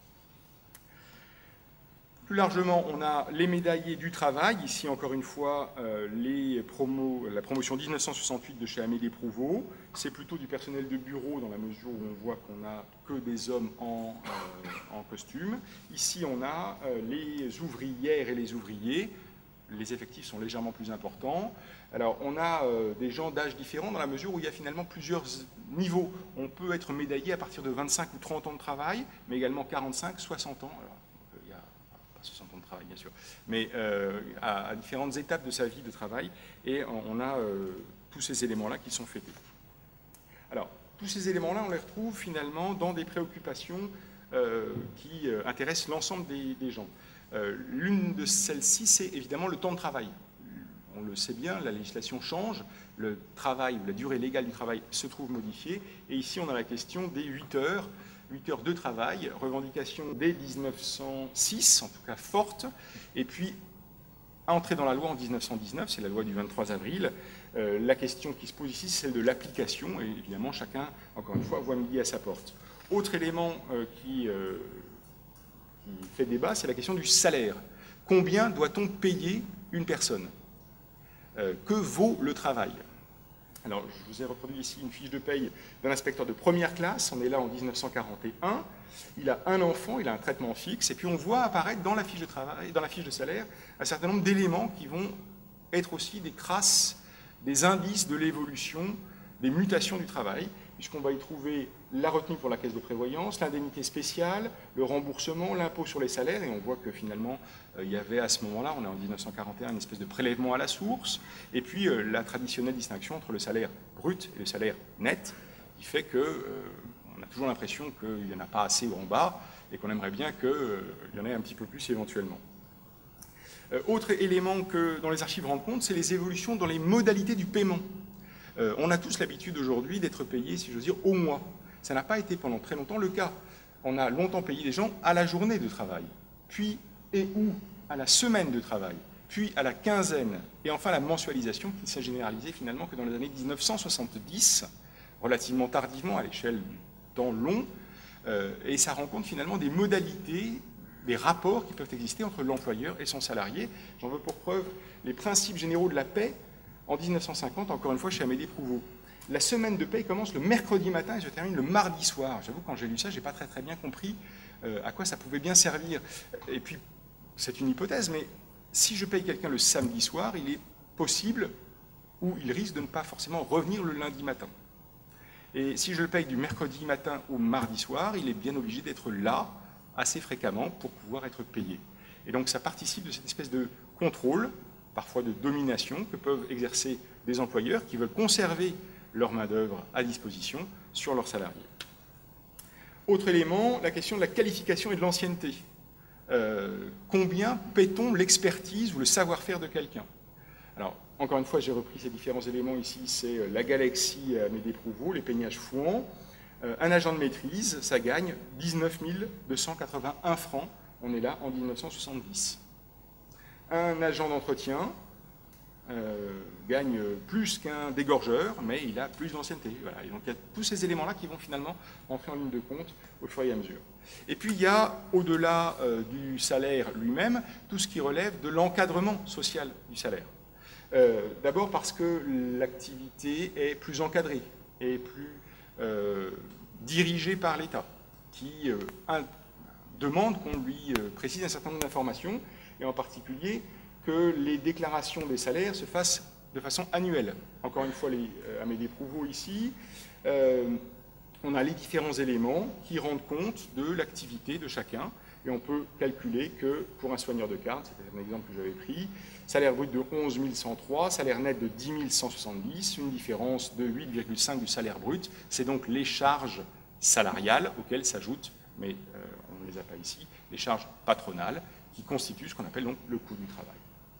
Plus largement, on a les médaillés du travail. Ici, encore une fois, euh, les promos, la promotion mille neuf cent soixante-huit de chez Amédée Prouveau. C'est plutôt du personnel de bureau dans la mesure où on voit qu'on n'a que des hommes en, euh, en costume. Ici, on a euh, les ouvrières et les ouvriers. Les effectifs sont légèrement plus importants. Alors, on a euh, des gens d'âge différents dans la mesure où il y a finalement plusieurs niveaux. On peut être médaillé à partir de vingt-cinq ou trente ans de travail, mais également quarante-cinq, soixante ans. Alors, soixante ans de travail, bien sûr, mais euh, à, à différentes étapes de sa vie de travail, et on, on a euh, tous ces éléments-là qui sont fêtés. Alors, tous ces éléments-là, on les retrouve finalement dans des préoccupations euh, qui euh, intéressent l'ensemble des, des gens. Euh, L'une de celles-ci, c'est évidemment le temps de travail. On le sait bien, la législation change, le travail, la durée légale du travail se trouve modifiée, et ici on a la question des huit heures, huit heures de travail, revendication dès mille neuf cent six, en tout cas forte, et puis entrée dans la loi en mille neuf cent dix-neuf, c'est la loi du vingt-trois avril. Euh, la question qui se pose ici, c'est celle de l'application, et évidemment chacun, encore une fois, voit midi à sa porte. Autre élément euh, qui, euh, qui fait débat, c'est la question du salaire. Combien doit-on payer une personne? euh, Que vaut le travail? Alors, je vous ai reproduit ici une fiche de paye d'un inspecteur de première classe. On est là en mille neuf cent quarante et un. Il a un enfant, il a un traitement fixe, et puis on voit apparaître dans la fiche de travail, dans la fiche de salaire, un certain nombre d'éléments qui vont être aussi des traces, des indices de l'évolution, des mutations du travail, puisqu'on va y trouver la retenue pour la caisse de prévoyance, l'indemnité spéciale, le remboursement, l'impôt sur les salaires, et on voit que finalement, euh, il y avait à ce moment-là, on est en mille neuf cent quarante et un, une espèce de prélèvement à la source, et puis euh, la traditionnelle distinction entre le salaire brut et le salaire net, qui fait qu'on euh, a toujours l'impression qu'il n'y en a pas assez en bas, et qu'on aimerait bien qu'il euh, y en ait un petit peu plus éventuellement. Euh, autre élément que dans les archives rendent compte, c'est les évolutions dans les modalités du paiement. Euh, on a tous l'habitude aujourd'hui d'être payé, si j'ose dire, au mois. Ça n'a pas été pendant très longtemps le cas. On a longtemps payé les gens à la journée de travail, puis et ou à la semaine de travail, puis à la quinzaine, et enfin la mensualisation qui ne s'est généralisée finalement que dans les années mille neuf cent soixante-dix, relativement tardivement à l'échelle du temps long, euh, et ça rend compte finalement des modalités, des rapports qui peuvent exister entre l'employeur et son salarié. J'en veux pour preuve les principes généraux de la paix en mille neuf cent cinquante, encore une fois chez Amédée Prouveau. La semaine de paie commence le mercredi matin et se termine le mardi soir. J'avoue, quand j'ai lu ça, je n'ai pas très, très bien compris euh, à quoi ça pouvait bien servir. Et puis, c'est une hypothèse, mais si je paye quelqu'un le samedi soir, il est possible ou il risque de ne pas forcément revenir le lundi matin. Et si je le paye du mercredi matin au mardi soir, il est bien obligé d'être là assez fréquemment pour pouvoir être payé. Et donc, ça participe de cette espèce de contrôle, parfois de domination, que peuvent exercer des employeurs qui veulent conserver leur main-d'œuvre à disposition sur leurs salariés. Autre élément, la question de la qualification et de l'ancienneté. Euh, combien paie-t-on l'expertise ou le savoir-faire de quelqu'un? Alors, encore une fois, j'ai repris ces différents éléments ici, c'est la Galaxie Amédée Prouveau, les peignages Fouan. Euh, un agent de maîtrise, ça gagne dix-neuf mille deux cent quatre-vingt-un francs, on est là en mille neuf cent soixante-dix. Un agent d'entretien, Euh, gagne plus qu'un dégorgeur, mais il a plus d'ancienneté. Voilà. Et donc il y a tous ces éléments-là qui vont finalement entrer en ligne de compte au fur et à mesure. Et puis il y a, au-delà euh, du salaire lui-même, tout ce qui relève de l'encadrement social du salaire. Euh, D'abord parce que l'activité est plus encadrée, est plus euh, dirigée par l'État, qui euh, un, demande qu'on lui euh, précise un certain nombre d'informations, et en particulier que les déclarations des salaires se fassent de façon annuelle. Encore une fois, les euh, Amédée Prouveau ici, euh, on a les différents éléments qui rendent compte de l'activité de chacun, et on peut calculer que pour un soigneur de carte, c'était un exemple que j'avais pris, salaire brut de onze mille cent trois, salaire net de dix mille cent soixante-dix, une différence de huit virgule cinq du salaire brut, c'est donc les charges salariales auxquelles s'ajoutent, mais euh, on ne les a pas ici, les charges patronales, qui constituent ce qu'on appelle donc le coût du travail.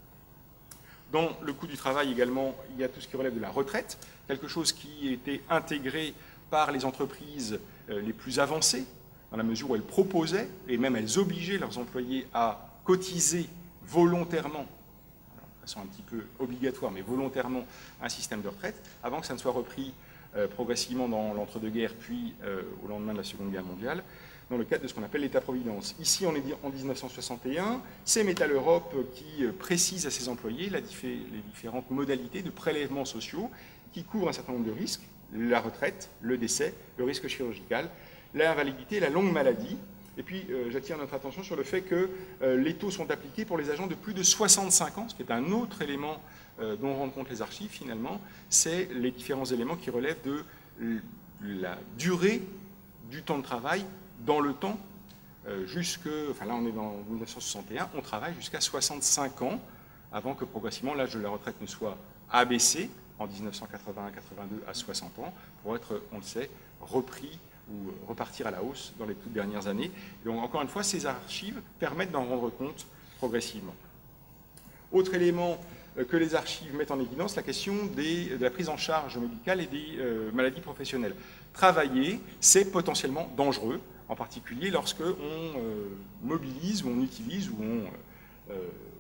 Dans le coût du travail également, il y a tout ce qui relève de la retraite, quelque chose qui était intégré par les entreprises les plus avancées, dans la mesure où elles proposaient, et même elles obligeaient leurs employés à cotiser volontairement façon un petit peu obligatoire, mais volontairement, un système de retraite, avant que ça ne soit repris euh, progressivement dans l'entre-deux-guerres, puis euh, au lendemain de la Seconde Guerre mondiale, dans le cadre de ce qu'on appelle l'État-providence. Ici, on est en mille neuf cent soixante et un, c'est Métal Europe qui précise à ses employés la diffé les différentes modalités de prélèvements sociaux qui couvrent un certain nombre de risques, la retraite, le décès, le risque chirurgical, l'invalidité, la longue maladie. Et puis, euh, j'attire notre attention sur le fait que euh, les taux sont appliqués pour les agents de plus de soixante-cinq ans, ce qui est un autre élément euh, dont rendent compte les archives, finalement, c'est les différents éléments qui relèvent de la durée du temps de travail dans le temps, euh, jusque, enfin là on est dans mille neuf cent soixante et un, on travaille jusqu'à soixante-cinq ans, avant que progressivement l'âge de la retraite ne soit abaissé, en mille neuf cent quatre-vingt-un quatre-vingt-deux à soixante ans, pour être, on le sait, repris ou repartir à la hausse dans les toutes dernières années. Et donc, encore une fois, ces archives permettent d'en rendre compte progressivement. Autre élément que les archives mettent en évidence, la question des, de la prise en charge médicale et des euh, maladies professionnelles. Travailler, c'est potentiellement dangereux, en particulier lorsque on euh, mobilise ou on utilise ou on, euh,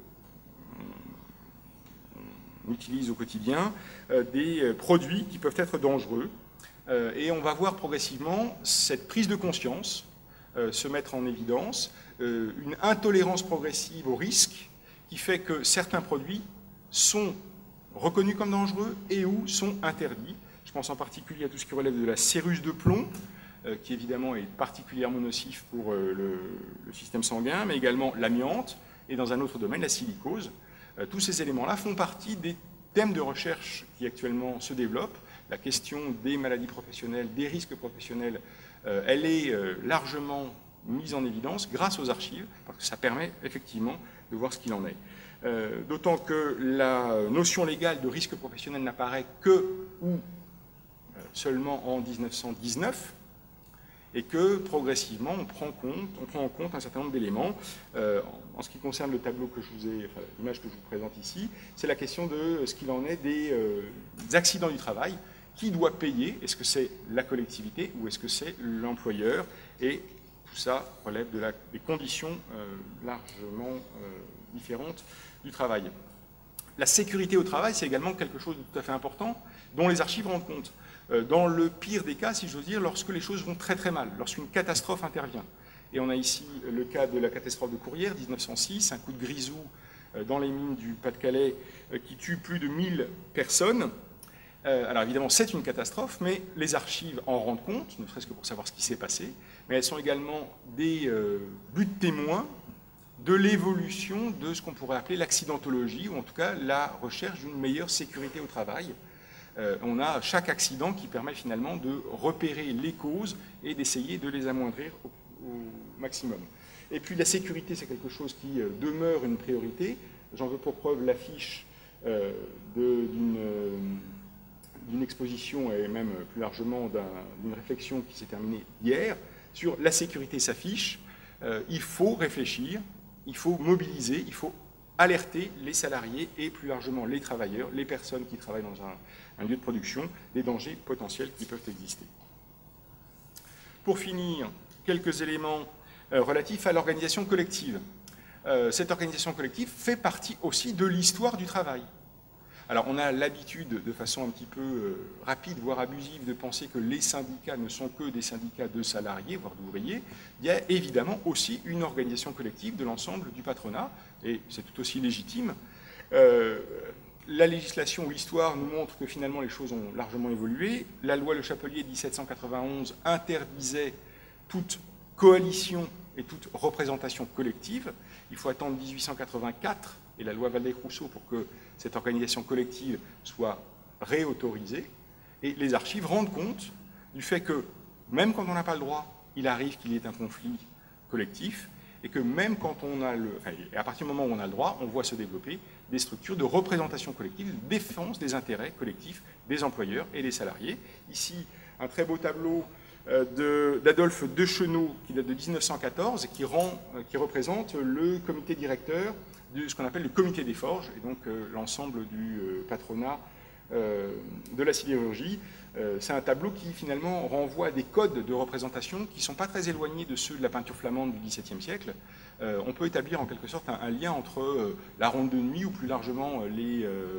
on utilise au quotidien euh, des produits qui peuvent être dangereux. Euh, et on va voir progressivement cette prise de conscience euh, se mettre en évidence, euh, une intolérance progressive au risque qui fait que certains produits sont reconnus comme dangereux et ou sont interdits. Je pense en particulier à tout ce qui relève de la céruse de plomb, euh, qui évidemment est particulièrement nocif pour euh, le, le système sanguin, mais également l'amiante, et dans un autre domaine, la silicose. Euh, tous ces éléments-là font partie des thèmes de recherche qui actuellement se développent. La question des maladies professionnelles, des risques professionnels, euh, elle est euh, largement mise en évidence grâce aux archives, parce que ça permet effectivement de voir ce qu'il en est. Euh, D'autant que la notion légale de risque professionnel n'apparaît que ou euh, seulement en mille neuf cent dix-neuf, et que progressivement on prend, compte, on prend en compte un certain nombre d'éléments. Euh, en ce qui concerne le tableau que je vous ai, enfin, l'image que je vous présente ici, c'est la question de ce qu'il en est des, euh, des accidents du travail. Qui doit payer? Est-ce que c'est la collectivité ou est-ce que c'est l'employeur? Et tout ça relève de la, des conditions euh, largement euh, différentes du travail. La sécurité au travail, c'est également quelque chose de tout à fait important, dont les archives rendent compte. Euh, dans le pire des cas, si j'ose dire, lorsque les choses vont très très mal, lorsqu'une catastrophe intervient. Et on a ici le cas de la catastrophe de Courrières, mille neuf cent six, un coup de grisou euh, dans les mines du Pas-de-Calais euh, qui tue plus de mille personnes. Euh, alors évidemment, c'est une catastrophe, mais les archives en rendent compte, ne serait-ce que pour savoir ce qui s'est passé, mais elles sont également des euh, buts témoins de l'évolution de ce qu'on pourrait appeler l'accidentologie, ou en tout cas la recherche d'une meilleure sécurité au travail. Euh, on a chaque accident qui permet finalement de repérer les causes et d'essayer de les amoindrir au, au maximum. Et puis la sécurité, c'est quelque chose qui euh, demeure une priorité. J'en veux pour preuve l'affiche euh, d'une... Euh, d'une exposition et même plus largement d'une réflexion qui s'est terminée hier sur la sécurité s'affiche. Euh, il faut réfléchir, il faut mobiliser, il faut alerter les salariés et plus largement les travailleurs, les personnes qui travaillent dans un, un lieu de production, des dangers potentiels qui peuvent exister. Pour finir, quelques éléments euh, relatifs à l'organisation collective. Euh, cette organisation collective fait partie aussi de l'histoire du travail. Alors, on a l'habitude, de façon un petit peu euh, rapide, voire abusive, de penser que les syndicats ne sont que des syndicats de salariés, voire d'ouvriers. Il y a évidemment aussi une organisation collective de l'ensemble du patronat, et c'est tout aussi légitime. Euh, la législation ou l'histoire nous montre que finalement les choses ont largement évolué. La loi Le Chapelier de mille sept cent quatre-vingt-onze interdisait toute coalition et toute représentation collective. Il faut attendre mille huit cent quatre-vingt-quatre et la loi Valdec-Rousseau pour que cette organisation collective soit réautorisée. Et les archives rendent compte du fait que, même quand on n'a pas le droit, il arrive qu'il y ait un conflit collectif, et que même quand on a le... Enfin, à partir du moment où on a le droit, on voit se développer des structures de représentation collective, de défense des intérêts collectifs des employeurs et des salariés. Ici, un très beau tableau d'Adolphe Dechenaux, qui date de mille neuf cent quatorze, et qui, rend, qui représente le comité directeur de ce qu'on appelle le comité des forges, et donc euh, l'ensemble du euh, patronat euh, de la sidérurgie. Euh, c'est un tableau qui finalement renvoie à des codes de représentation qui ne sont pas très éloignés de ceux de la peinture flamande du dix-septième siècle. Euh, on peut établir en quelque sorte un, un lien entre euh, la ronde de nuit ou plus largement euh, les, euh,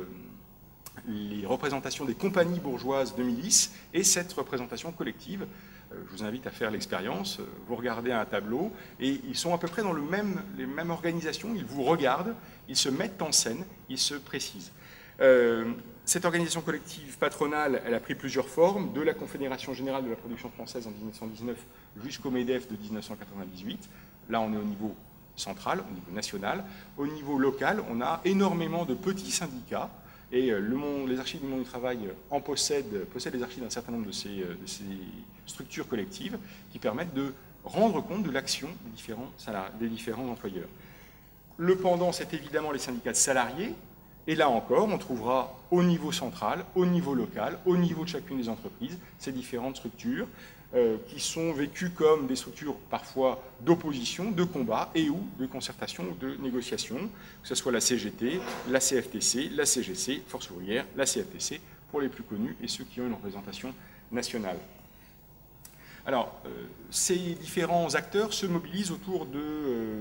les représentations des compagnies bourgeoises de milice et cette représentation collective. Euh, je vous invite à faire l'expérience. Vous regardez un tableau et ils sont à peu près dans le même, les mêmes organisations. Ils vous regardent, ils se mettent en scène, ils se précisent. Euh, cette organisation collective patronale, elle a pris plusieurs formes, de la Confédération Générale de la Production Française en mille neuf cent dix-neuf jusqu'au MEDEF de mille neuf cent quatre-vingt-dix-huit. Là, on est au niveau central, au niveau national. Au niveau local, on a énormément de petits syndicats, et le monde, les archives du monde du travail en possèdent, possèdent les archives d'un certain nombre de ces, de ces structures collectives qui permettent de rendre compte de l'action des différents salariés, des différents employeurs. Le pendant, c'est évidemment les syndicats de salariés. Et là encore, on trouvera au niveau central, au niveau local, au niveau de chacune des entreprises, ces différentes structures euh, qui sont vécues comme des structures parfois d'opposition, de combat et ou de concertation ou de négociation, que ce soit la C G T, la C F T C, la C G C, Force ouvrière, la C F T C, pour les plus connus et ceux qui ont une représentation nationale. Alors, euh, ces différents acteurs se mobilisent autour de... Euh,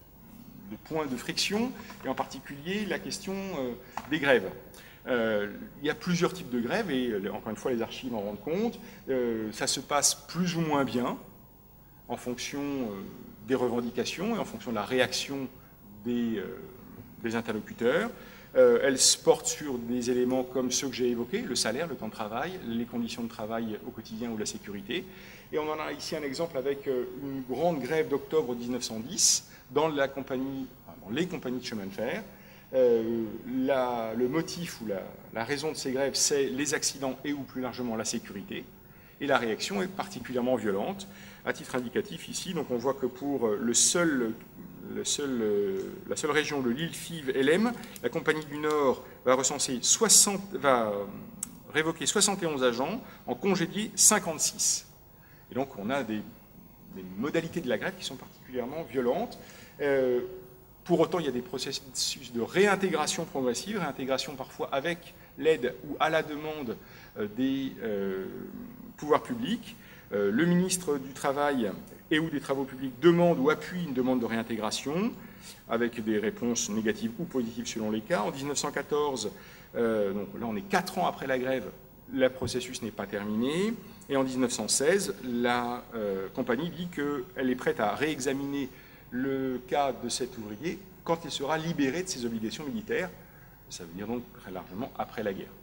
de points de friction, et en particulier la question euh, des grèves. Euh, il y a plusieurs types de grèves, et euh, encore une fois, les archives en rendent compte. Euh, ça se passe plus ou moins bien, en fonction euh, des revendications et en fonction de la réaction des, euh, des interlocuteurs. Euh, elles se portent sur des éléments comme ceux que j'ai évoqués, le salaire, le temps de travail, les conditions de travail au quotidien ou la sécurité. Et on en a ici un exemple avec une grande grève d'octobre mille neuf cent dix, dans, la compagnie, dans les compagnies de chemin de fer. Euh, la, le motif ou la, la raison de ces grèves, c'est les accidents et ou plus largement la sécurité. Et la réaction est particulièrement violente. À titre indicatif ici, donc on voit que pour le seul, le seul, la seule région de l'île Fives-L M, la Compagnie du Nord va recenser soixante, va révoquer soixante et onze agents, en congédier cinquante-six. Et donc on a des, des modalités de la grève qui sont particulièrement violentes. Euh, pour autant, il y a des processus de réintégration progressive, réintégration parfois avec l'aide ou à la demande euh, des euh, pouvoirs publics. Euh, le ministre du Travail et ou des Travaux publics demande ou appuie une demande de réintégration, avec des réponses négatives ou positives selon les cas. En mille neuf cent quatorze, euh, donc là on est quatre ans après la grève, le processus n'est pas terminé. Et en mille neuf cent seize, la euh, compagnie dit qu'elle est prête à réexaminer le cas de cet ouvrier quand il sera libéré de ses obligations militaires. Ça veut dire donc très largement après la guerre.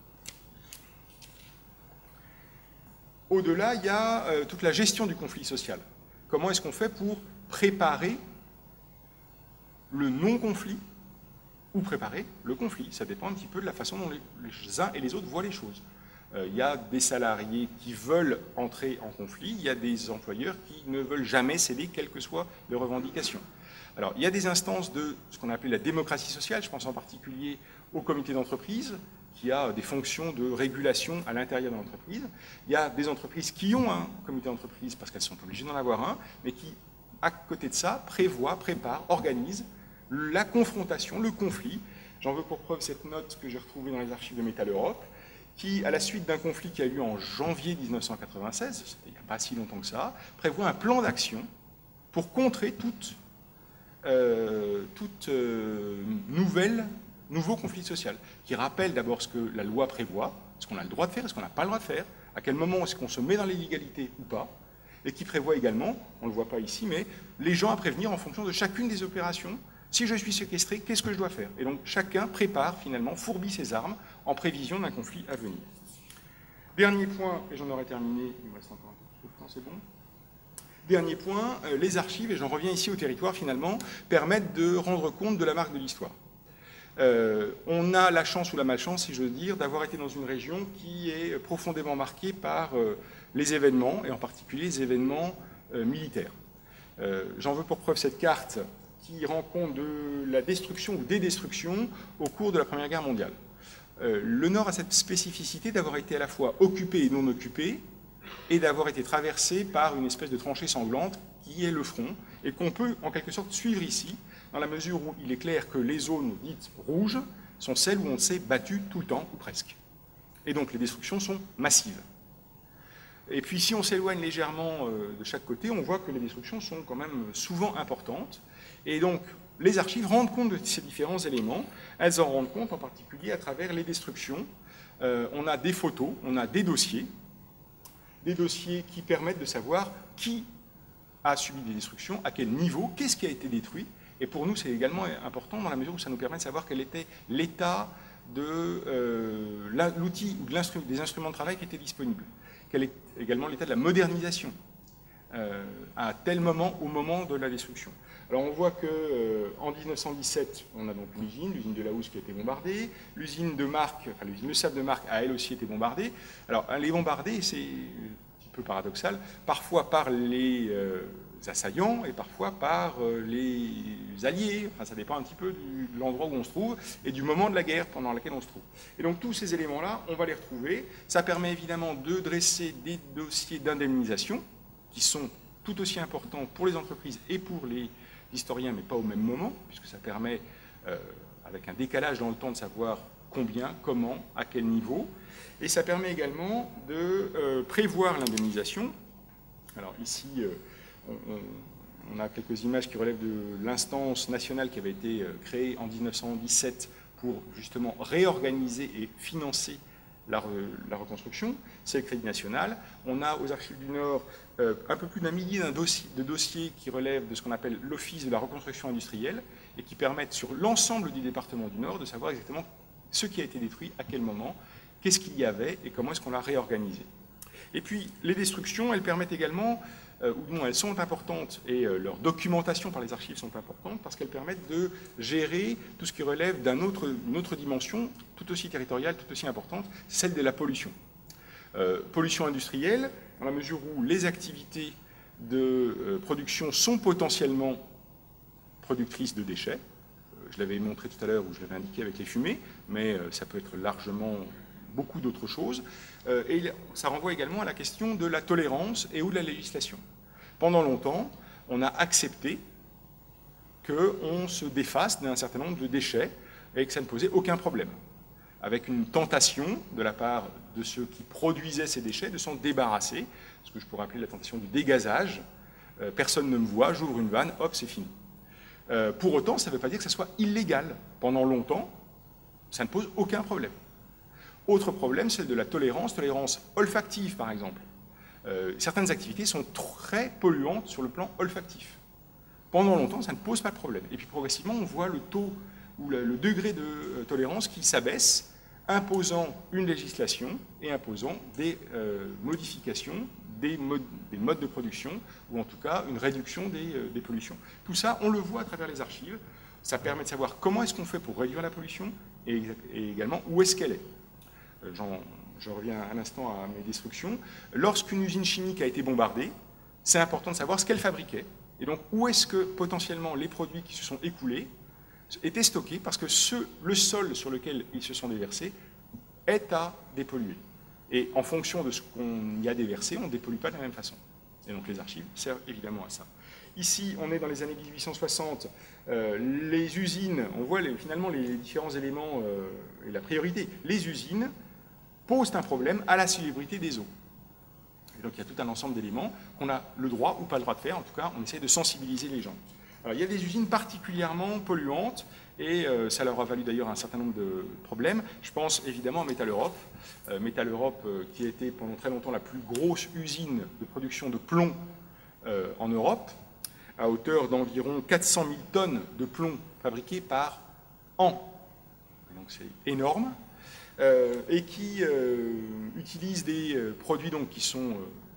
Au-delà, il y a euh, toute la gestion du conflit social. Comment est-ce qu'on fait pour préparer le non-conflit ou préparer le conflit? Ça dépend un petit peu de la façon dont les, les uns et les autres voient les choses. Euh, il y a des salariés qui veulent entrer en conflit, il y a des employeurs qui ne veulent jamais céder, quelles que soient les revendications. Alors, il y a des instances de ce qu'on appelle la démocratie sociale, je pense en particulier au comité d'entreprise, qui a des fonctions de régulation à l'intérieur de l'entreprise. Il y a des entreprises qui ont un comité d'entreprise parce qu'elles sont obligées d'en avoir un, mais qui, à côté de ça, prévoient, préparent, organisent la confrontation, le conflit. J'en veux pour preuve cette note que j'ai retrouvée dans les archives de Métal Europe, qui, à la suite d'un conflit qui a eu lieu en janvier mille neuf cent quatre-vingt-seize, c'était il n'y a pas si longtemps que ça, prévoit un plan d'action pour contrer toute, euh, toute euh, nouvelle, nouveau conflit social, qui rappelle d'abord ce que la loi prévoit, ce qu'on a le droit de faire et ce qu'on n'a pas le droit de faire, à quel moment est-ce qu'on se met dans l'illégalité ou pas, et qui prévoit également, on ne le voit pas ici, mais les gens à prévenir en fonction de chacune des opérations. Si je suis séquestré, qu'est-ce que je dois faire? Et donc chacun prépare finalement, fourbit ses armes en prévision d'un conflit à venir. Dernier point, et j'en aurai terminé, il me reste encore un petit peu de temps, c'est bon. Dernier point, euh, les archives, et j'en reviens ici au territoire finalement, permettent de rendre compte de la marque de l'histoire. Euh, on a la chance ou la malchance, si je veux dire, d'avoir été dans une région qui est profondément marquée par euh, les événements, et en particulier les événements euh, militaires. Euh, j'en veux pour preuve cette carte qui rend compte de la destruction ou des destructions au cours de la Première Guerre mondiale. Euh, le Nord a cette spécificité d'avoir été à la fois occupé et non occupé, et d'avoir été traversé par une espèce de tranchée sanglante qui est le front, et qu'on peut en quelque sorte suivre ici, dans la mesure où il est clair que les zones dites rouges sont celles où on s'est battu tout le temps, ou presque. Et donc les destructions sont massives. Et puis si on s'éloigne légèrement de chaque côté, on voit que les destructions sont quand même souvent importantes. Et donc les archives rendent compte de ces différents éléments. Elles en rendent compte en particulier à travers les destructions. Euh, on a des photos, on a des dossiers, des dossiers qui permettent de savoir qui a subi des destructions, à quel niveau, qu'est-ce qui a été détruit. Et pour nous, c'est également important dans la mesure où ça nous permet de savoir quel était l'état de euh, l'outil ou de l'instru- des instruments de travail qui étaient disponibles. Quel est également l'état de la modernisation euh, à tel moment, au moment de la destruction. Alors on voit qu'en euh, mille neuf cent dix-sept, on a donc l'usine, l'usine de Laousse qui a été bombardée, l'usine de Marc, enfin l'usine de sable de Marc a elle aussi été bombardée. Alors elle est bombardée, c'est un petit peu paradoxal, parfois par les euh, assaillants et parfois par euh, les alliés, enfin ça dépend un petit peu du, de l'endroit où on se trouve et du moment de la guerre pendant laquelle on se trouve. Et donc tous ces éléments-là, on va les retrouver. Ça permet évidemment de dresser des dossiers d'indemnisation qui sont tout aussi importants pour les entreprises et pour les historiens, mais pas au même moment, puisque ça permet, euh, avec un décalage dans le temps, de savoir combien, comment, à quel niveau. Et ça permet également de euh, prévoir l'indemnisation. Alors ici, euh, on, on, on a quelques images qui relèvent de l'instance nationale qui avait été euh, créée en mille neuf cent dix-sept pour justement réorganiser et financer La, la reconstruction, c'est le Crédit National. On a aux Archives du Nord euh, un peu plus d'un millier dossier, de dossiers qui relèvent de ce qu'on appelle l'Office de la reconstruction industrielle et qui permettent sur l'ensemble du département du Nord de savoir exactement ce qui a été détruit, à quel moment, qu'est-ce qu'il y avait et comment est-ce qu'on l'a réorganisé. Et puis les destructions, elles permettent également, euh, ou non, elles sont importantes et euh, leur documentation par les archives sont importantes parce qu'elles permettent de gérer tout ce qui relève d'une autre, autre dimension tout aussi territoriale, tout aussi importante, celle de la pollution. Euh, pollution industrielle, dans la mesure où les activités de euh, production sont potentiellement productrices de déchets. Euh, je l'avais montré tout à l'heure, ou je l'avais indiqué avec les fumées, mais euh, ça peut être largement beaucoup d'autres choses. Euh, et ça renvoie également à la question de la tolérance et ou de la législation. Pendant longtemps, on a accepté qu'on se défasse d'un certain nombre de déchets et que ça ne posait aucun problème, avec une tentation de la part de ceux qui produisaient ces déchets de s'en débarrasser, ce que je pourrais appeler la tentation du dégazage. Euh, personne ne me voit, j'ouvre une vanne, hop, c'est fini. Euh, pour autant, ça ne veut pas dire que ça soit illégal. Pendant longtemps, ça ne pose aucun problème. Autre problème, celle de la tolérance, tolérance olfactive par exemple. Euh, certaines activités sont très polluantes sur le plan olfactif. Pendant longtemps, ça ne pose pas de problème. Et puis progressivement, on voit le taux ou le, le degré de euh, tolérance qui s'abaisse, imposant une législation et imposant des euh, modifications des modes, des modes de production, ou en tout cas une réduction des, euh, des pollutions. Tout ça, on le voit à travers les archives. Ça permet de savoir comment est-ce qu'on fait pour réduire la pollution et, et également où est-ce qu'elle est. Euh, je reviens un instant à mes destructions. Lorsqu'une usine chimique a été bombardée, c'est important de savoir ce qu'elle fabriquait. Et donc, où est-ce que potentiellement les produits qui se sont écoulés étaient stockés, parce que ce, le sol sur lequel ils se sont déversés est à dépolluer. Et en fonction de ce qu'on y a déversé, on ne dépollue pas de la même façon. Et donc les archives servent évidemment à ça. Ici, on est dans les années mille huit cent soixante. Euh, les usines, on voit les, finalement les différents éléments euh, et la priorité. Les usines posent un problème à la salubrité des eaux. Et donc il y a tout un ensemble d'éléments qu'on a le droit ou pas le droit de faire. En tout cas, on essaie de sensibiliser les gens. Alors, il y a des usines particulièrement polluantes et euh, ça leur a valu d'ailleurs un certain nombre de problèmes. Je pense évidemment à Métal Europe. Euh, Métal Europe euh, qui a été pendant très longtemps la plus grosse usine de production de plomb euh, en Europe, à hauteur d'environ quatre cent mille tonnes de plomb fabriquées par an. Donc c'est énorme. Euh, et qui euh, utilisent des euh, produits donc, qui sont euh,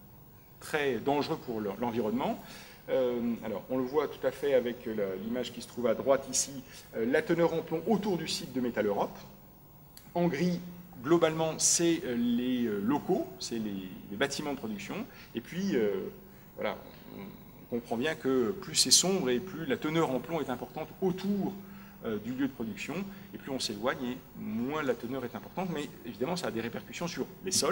très dangereux pour l'environnement. Euh, alors, on le voit tout à fait avec l'image qui se trouve à droite ici, euh, la teneur en plomb autour du site de Métal Europe. En gris, globalement, c'est les euh, locaux, c'est les, les bâtiments de production. Et puis, euh, voilà, on comprend bien que plus c'est sombre et plus la teneur en plomb est importante autour euh, du lieu de production, et plus on s'éloigne, et moins la teneur est importante. Mais évidemment, ça a des répercussions sur les sols,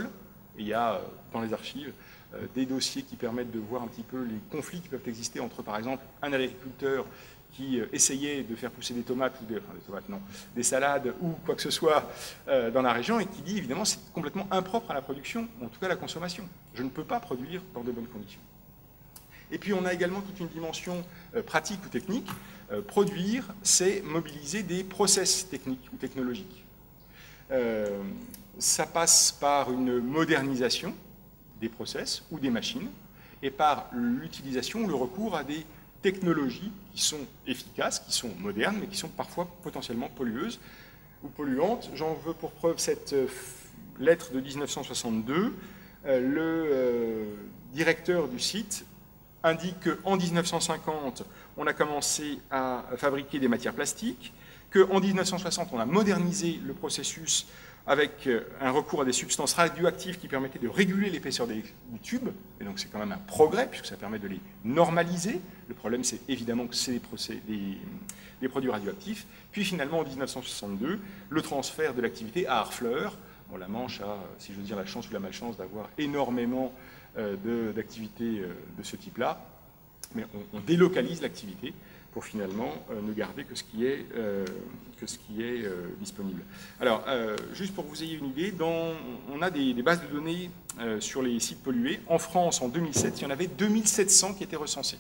Et il y a dans les archives des dossiers qui permettent de voir un petit peu les conflits qui peuvent exister entre, par exemple, un agriculteur qui essayait de faire pousser des tomates, ou des, enfin des tomates non, des salades ou quoi que ce soit euh, dans la région et qui dit évidemment c'est complètement impropre à la production, ou en tout cas à la consommation. Je ne peux pas produire dans de bonnes conditions. Et puis on a également toute une dimension euh, pratique ou technique. Euh, produire, c'est mobiliser des process techniques ou technologiques. Euh, ça passe par une modernisation des process ou des machines et par l'utilisation ou le recours à des technologies qui sont efficaces, qui sont modernes, mais qui sont parfois potentiellement pollueuses ou polluantes. J'en veux pour preuve cette lettre de mille neuf cent soixante-deux. Euh, le euh, directeur du site indique qu'en mille neuf cent cinquante, on a commencé à fabriquer des matières plastiques, qu'en mille neuf cent soixante, on a modernisé le processus avec un recours à des substances radioactives qui permettaient de réguler l'épaisseur des, du tube, et donc c'est quand même un progrès, puisque ça permet de les normaliser. Le problème, c'est évidemment que c'est des, des, des produits radioactifs. Puis finalement, en mille neuf cent soixante-deux, le transfert de l'activité à Harfleur. Bon, la Manche a, si je veux dire, la chance ou la malchance d'avoir énormément euh, d'activités euh, de ce type-là, mais on, on délocalise l'activité pour finalement euh, ne garder que ce qui est, euh, que ce qui est euh, disponible. Alors, euh, juste pour que vous ayez une idée, dans, on a des, des bases de données euh, sur les sites pollués. En France, en deux mille sept, il y en avait deux mille sept cents qui étaient recensés.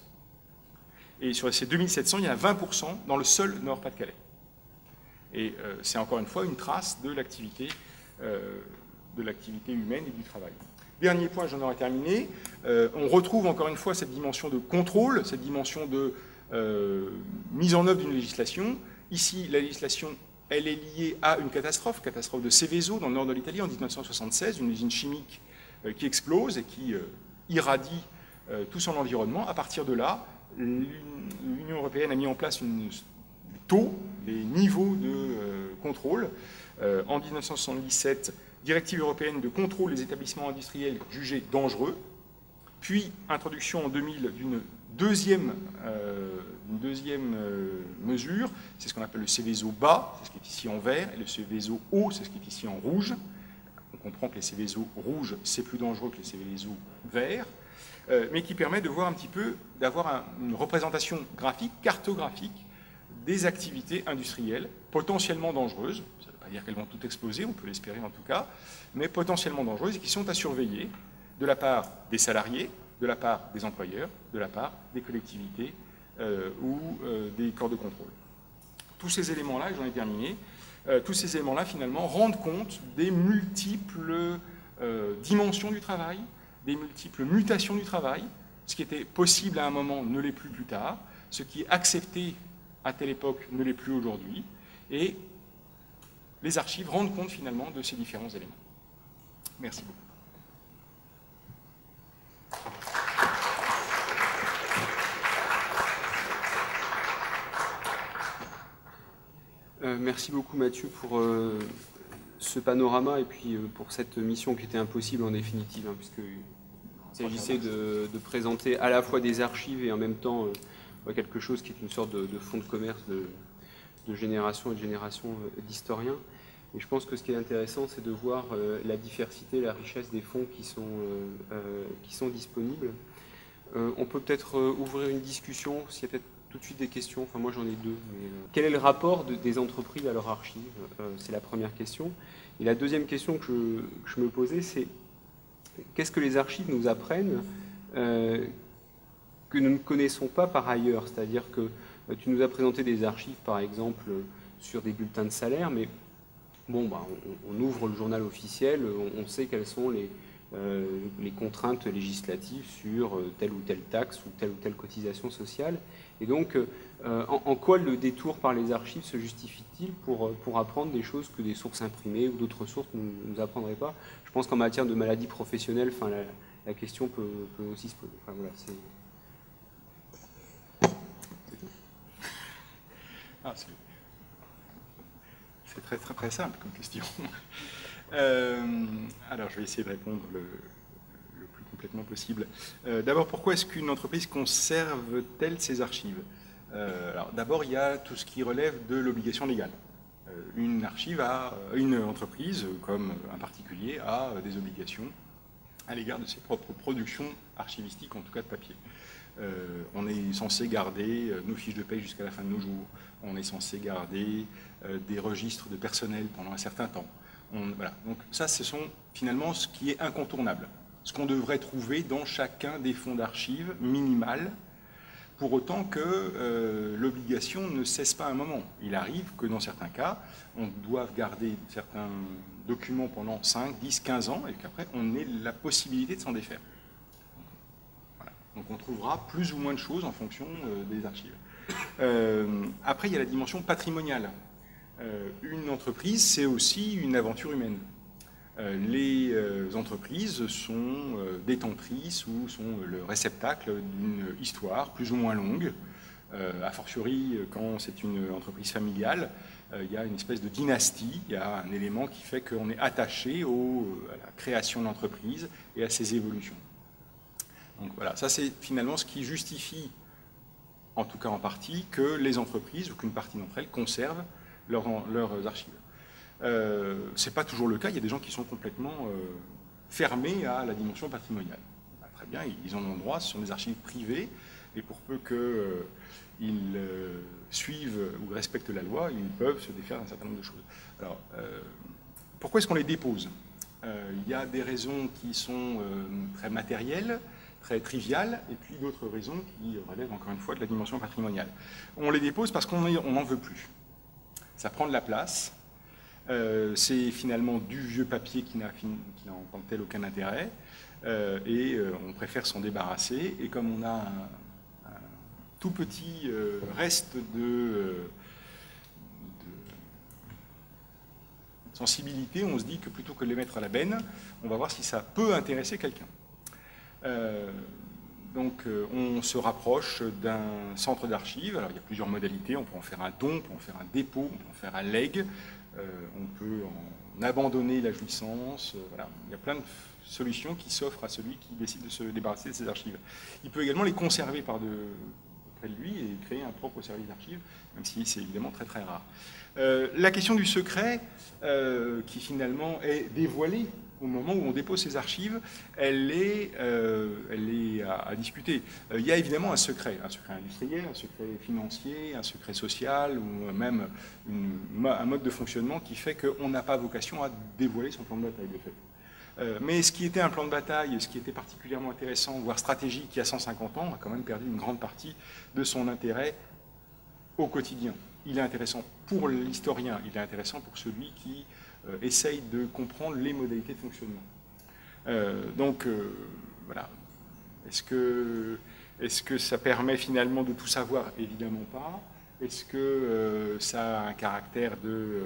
Et sur ces deux mille sept cents, il y en a vingt pour cent dans le seul Nord-Pas-de-Calais. Et euh, c'est encore une fois une trace de l'activité euh, de l'activité humaine et du travail. Dernier point, j'en aurai terminé. Euh, on retrouve encore une fois cette dimension de contrôle, cette dimension de Euh, mise en œuvre d'une législation. Ici, la législation, elle est liée à une catastrophe, catastrophe de Seveso, dans le nord de l'Italie, en mille neuf cent soixante-seize, une usine chimique euh, qui explose et qui euh, irradie euh, tout son environnement. À partir de là, l'Union européenne a mis en place une, des taux, des niveaux de euh, contrôle. Euh, en mille neuf cent soixante-dix-sept, directive européenne de contrôle des établissements industriels jugés dangereux, puis introduction en deux mille d'une deuxième, euh, une deuxième euh, mesure, c'est ce qu'on appelle le Seveso bas, c'est ce qui est ici en vert, et le Seveso haut, c'est ce qui est ici en rouge. On comprend que les Seveso rouges, c'est plus dangereux que les Seveso verts, euh, mais qui permet de voir un petit peu, d'avoir un, une représentation graphique, cartographique, des activités industrielles potentiellement dangereuses. Ça ne veut pas dire qu'elles vont toutes exploser, on peut l'espérer en tout cas, mais potentiellement dangereuses et qui sont à surveiller de la part des salariés, de la part des employeurs, de la part des collectivités euh, ou euh, des corps de contrôle. Tous ces éléments-là, et j'en ai terminé, euh, tous ces éléments-là, finalement, rendent compte des multiples euh, dimensions du travail, des multiples mutations du travail. Ce qui était possible à un moment ne l'est plus plus tard, ce qui est accepté à telle époque ne l'est plus aujourd'hui, et les archives rendent compte, finalement, de ces différents éléments. Merci beaucoup. Euh, merci beaucoup Mathieu pour euh, ce panorama et puis euh, pour cette mission qui était impossible en définitive, hein, puisqu'il s'agissait de, de présenter à la fois des archives et en même temps euh, quelque chose qui est une sorte de, de fonds de commerce de, de génération et de génération euh, d'historiens. Et je pense que ce qui est intéressant, c'est de voir euh, la diversité, la richesse des fonds qui sont, euh, euh, qui sont disponibles. Euh, on peut peut-être euh, ouvrir une discussion, s'il y a peut-être tout de suite des questions, enfin moi j'en ai deux. Mais, euh, quel est le rapport de, des entreprises à leurs archives? euh, C'est la première question. Et la deuxième question que je, que je me posais, c'est qu'est-ce que les archives nous apprennent euh, que nous ne connaissons pas par ailleurs? C'est-à-dire que euh, tu nous as présenté des archives, par exemple, sur des bulletins de salaire, mais bon, bah, on, on ouvre le journal officiel, on, on sait quelles sont les, euh, les contraintes législatives sur euh, telle ou telle taxe ou telle ou telle cotisation sociale. Et donc, euh, en, en quoi le détour par les archives se justifie-t-il pour, pour apprendre des choses que des sources imprimées ou d'autres sources ne nous, nous apprendraient pas? Je pense qu'en matière de maladies professionnelles, enfin, la, la question peut, peut aussi se poser. Enfin, voilà, c'est... Ah, c'est... C'est très, très, très simple comme question. euh, alors, je vais essayer de répondre le, le plus complètement possible. Euh, d'abord, pourquoi est-ce qu'une entreprise conserve-t-elle ses archives? euh, Alors, d'abord, il y a tout ce qui relève de l'obligation légale. Euh, une archive a, une entreprise, comme un particulier, a des obligations à l'égard de ses propres productions archivistiques, en tout cas de papier. Euh, on est censé garder euh, nos fiches de paie jusqu'à la fin de nos jours. On est censé garder euh, des registres de personnel pendant un certain temps. On, voilà. Donc ça, ce sont finalement ce qui est incontournable, ce qu'on devrait trouver dans chacun des fonds d'archives minimal, pour autant que euh, l'obligation ne cesse pas un moment. Il arrive que dans certains cas, on doive garder certains documents pendant cinq, dix, quinze ans, et qu'après, on ait la possibilité de s'en défaire. Voilà. Donc on trouvera plus ou moins de choses en fonction euh, des archives. Euh, après, il y a la dimension patrimoniale. Euh, une entreprise, c'est aussi une aventure humaine. Euh, les euh, entreprises sont euh, détentrices ou sont le réceptacle d'une histoire plus ou moins longue. Euh, a fortiori, quand c'est une entreprise familiale, euh, il y a une espèce de dynastie, il y a un élément qui fait qu'on est attaché au, à la création de l'entreprise et à ses évolutions. Donc voilà, ça c'est finalement ce qui justifie, en tout cas en partie, que les entreprises, ou qu'une partie d'entre elles, conservent leurs, leurs archives. Euh, ce n'est pas toujours le cas, il y a des gens qui sont complètement euh, fermés à la dimension patrimoniale. Bah, très bien, ils en ont droit, ce sont des archives privées, et pour peu qu'ils euh, euh, suivent ou respectent la loi, ils peuvent se défaire d'un certain nombre de choses. Alors, euh, pourquoi est-ce qu'on les dépose? euh, Il y a des raisons qui sont euh, très matérielles, très triviales, et puis d'autres raisons qui relèvent encore une fois de la dimension patrimoniale. On les dépose parce qu'on n'en veut plus. Ça prend de la place. Euh, c'est finalement du vieux papier qui n'a en tant que tel aucun intérêt, euh, et euh, on préfère s'en débarrasser. Et comme on a un, un tout petit euh, reste de, euh, de sensibilité, on se dit que plutôt que de les mettre à la benne, on va voir si ça peut intéresser quelqu'un. Euh, donc euh, on se rapproche d'un centre d'archives. Alors il y a plusieurs modalités, on peut en faire un don, on peut en faire un dépôt, on peut en faire un legs. Euh, on peut en abandonner la jouissance. Euh, voilà. Il y a plein de solutions qui s'offrent à celui qui décide de se débarrasser de ses archives. Il peut également les conserver par de, près de lui et créer un propre service d'archives, même si c'est évidemment très très rare. Euh, la question du secret, euh, qui finalement est dévoilée au moment où on dépose ses archives, elle est, euh, elle est à, à discuter. Euh, il y a évidemment un secret, un secret industriel, un secret financier, un secret social, ou même une, un mode de fonctionnement qui fait qu'on n'a pas vocation à dévoiler son plan de bataille, de fait. Euh, mais ce qui était un plan de bataille, ce qui était particulièrement intéressant, voire stratégique, il y a cent cinquante ans, a quand même perdu une grande partie de son intérêt au quotidien. Il est intéressant pour l'historien, il est intéressant pour celui qui Euh, essaye de comprendre les modalités de fonctionnement. Euh, donc, euh, voilà. Est-ce que, est-ce que ça permet finalement de tout savoir? Évidemment pas. Est-ce que euh, ça a un caractère, de, euh,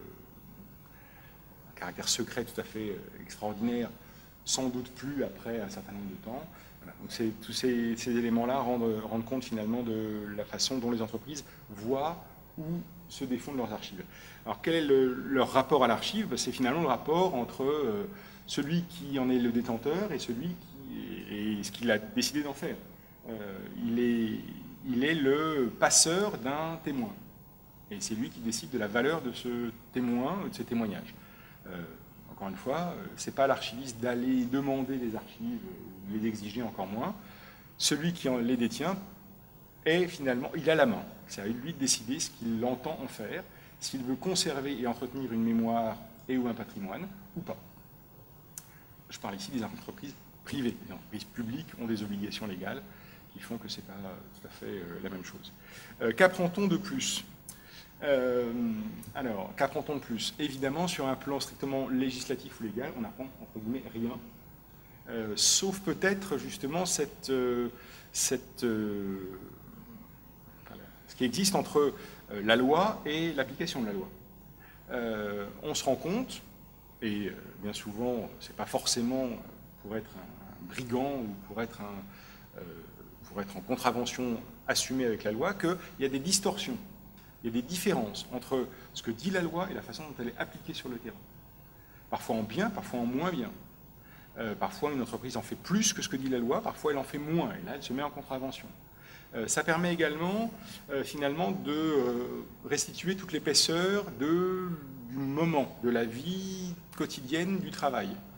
un caractère secret tout à fait euh, extraordinaire? Sans doute plus après un certain nombre de temps. Voilà. Donc tous ces, ces éléments-là rendent, rendent compte finalement de la façon dont les entreprises voient où se défendent leurs archives. Alors quel est le, leur rapport à l'archive? Ben, c'est finalement le rapport entre euh, celui qui en est le détenteur et celui qui et ce qu'il a décidé d'en faire. Euh, il, est, il est le passeur d'un témoin. Et c'est lui qui décide de la valeur de ce témoin, de ces témoignages. Euh, encore une fois, ce n'est pas l'archiviste d'aller demander les archives, ou les exiger encore moins. Celui qui en les détient est finalement, il a la main. C'est à lui de décider ce qu'il entend en faire, s'il veut conserver et entretenir une mémoire et ou un patrimoine, ou pas. Je parle ici des entreprises privées. Les entreprises publiques ont des obligations légales qui font que ce n'est pas tout à fait la même chose. Euh, qu'apprend-on de plus? euh, Alors, qu'apprend-on de plus? Évidemment, sur un plan strictement législatif ou légal, on apprend, entre guillemets, rien. Euh, sauf peut-être, justement, cette... Euh, cette euh, ce qui existe entre la loi et l'application de la loi. Euh, on se rend compte, et bien souvent, ce n'est pas forcément pour être un, un brigand ou pour être, un, euh, pour être en contravention assumée avec la loi, qu'il y a des distorsions, il y a des différences entre ce que dit la loi et la façon dont elle est appliquée sur le terrain. Parfois en bien, parfois en moins bien. Euh, parfois une entreprise en fait plus que ce que dit la loi, parfois elle en fait moins, et là elle se met en contravention. Euh, ça permet également, euh, finalement, de euh, restituer toute l'épaisseur du moment, de la vie quotidienne du travail.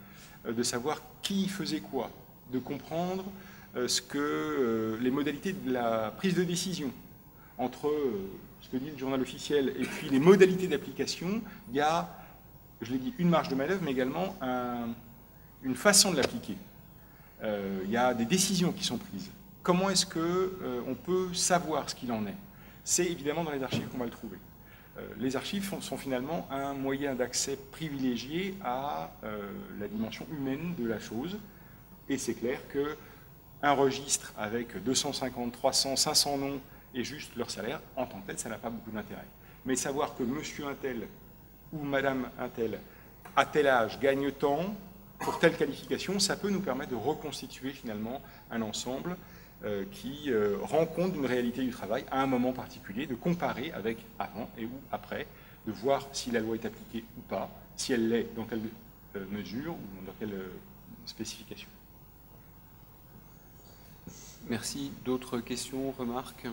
de savoir qui faisait quoi, de comprendre ce que les modalités de la prise de décision entre ce que dit le journal officiel et puis les modalités d'application. Il y a, je l'ai dit, une marge de manœuvre, mais également un, une façon de l'appliquer. Euh, il y a des décisions qui sont prises. Comment est-ce qu'on euh, peut savoir ce qu'il en est? C'est évidemment dans les archives qu'on va le trouver. Euh, les archives sont, sont finalement un moyen d'accès privilégié à euh, la dimension humaine de la chose. Et c'est clair qu'un registre avec deux cent cinquante, trois cents, cinq cents noms et juste leur salaire, en tant que tel, ça n'a pas beaucoup d'intérêt. Mais savoir que monsieur un tel ou madame un tel, à tel âge, gagne tant, pour telle qualification, ça peut nous permettre de reconstituer finalement un ensemble euh, qui euh, rend compte d'une réalité du travail à un moment particulier, de comparer avec avant et ou après, de voir si la loi est appliquée ou pas, si elle l'est, dans quelle euh, mesure ou dans quelle euh, spécification. Merci. D'autres questions, remarques?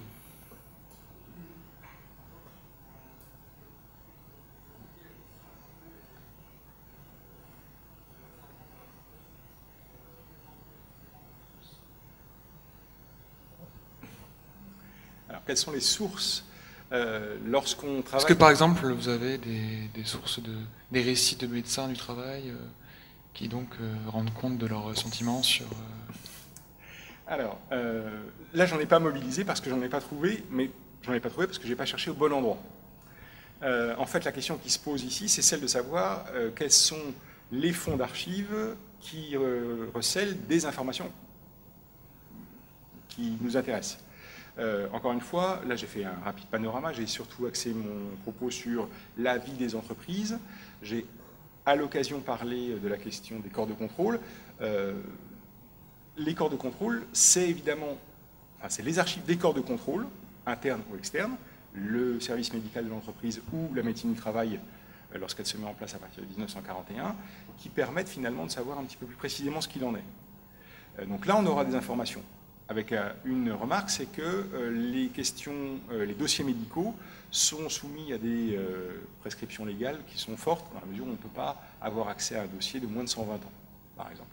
Alors, quelles sont les sources euh, lorsqu'on travaille? Est-ce que, par exemple, vous avez des, des sources, de, des récits de médecins du travail euh, qui donc euh, rendent compte de leurs sentiments sur... Euh... Alors, euh, là, j'en ai pas mobilisé parce que j'en ai pas trouvé, mais j'en ai pas trouvé parce que j'ai pas cherché au bon endroit. Euh, en fait, la question qui se pose ici, c'est celle de savoir euh, quels sont les fonds d'archives qui euh, recèlent des informations qui nous intéressent. Euh, encore une fois, là j'ai fait un rapide panorama, j'ai surtout axé mon propos sur la vie des entreprises. J'ai à l'occasion parlé de la question des corps de contrôle. Euh, les corps de contrôle, c'est évidemment, enfin, c'est les archives des corps de contrôle, internes ou externes, le service médical de l'entreprise ou la médecine du travail euh, lorsqu'elle se met en place à partir de mille neuf cent quarante et un, qui permettent finalement de savoir un petit peu plus précisément ce qu'il en est. Euh, donc là, on aura des informations. Avec une remarque, c'est que euh, les questions, euh, les dossiers médicaux sont soumis à des euh, prescriptions légales qui sont fortes, dans la mesure où on ne peut pas avoir accès à un dossier de moins de cent vingt ans, par exemple.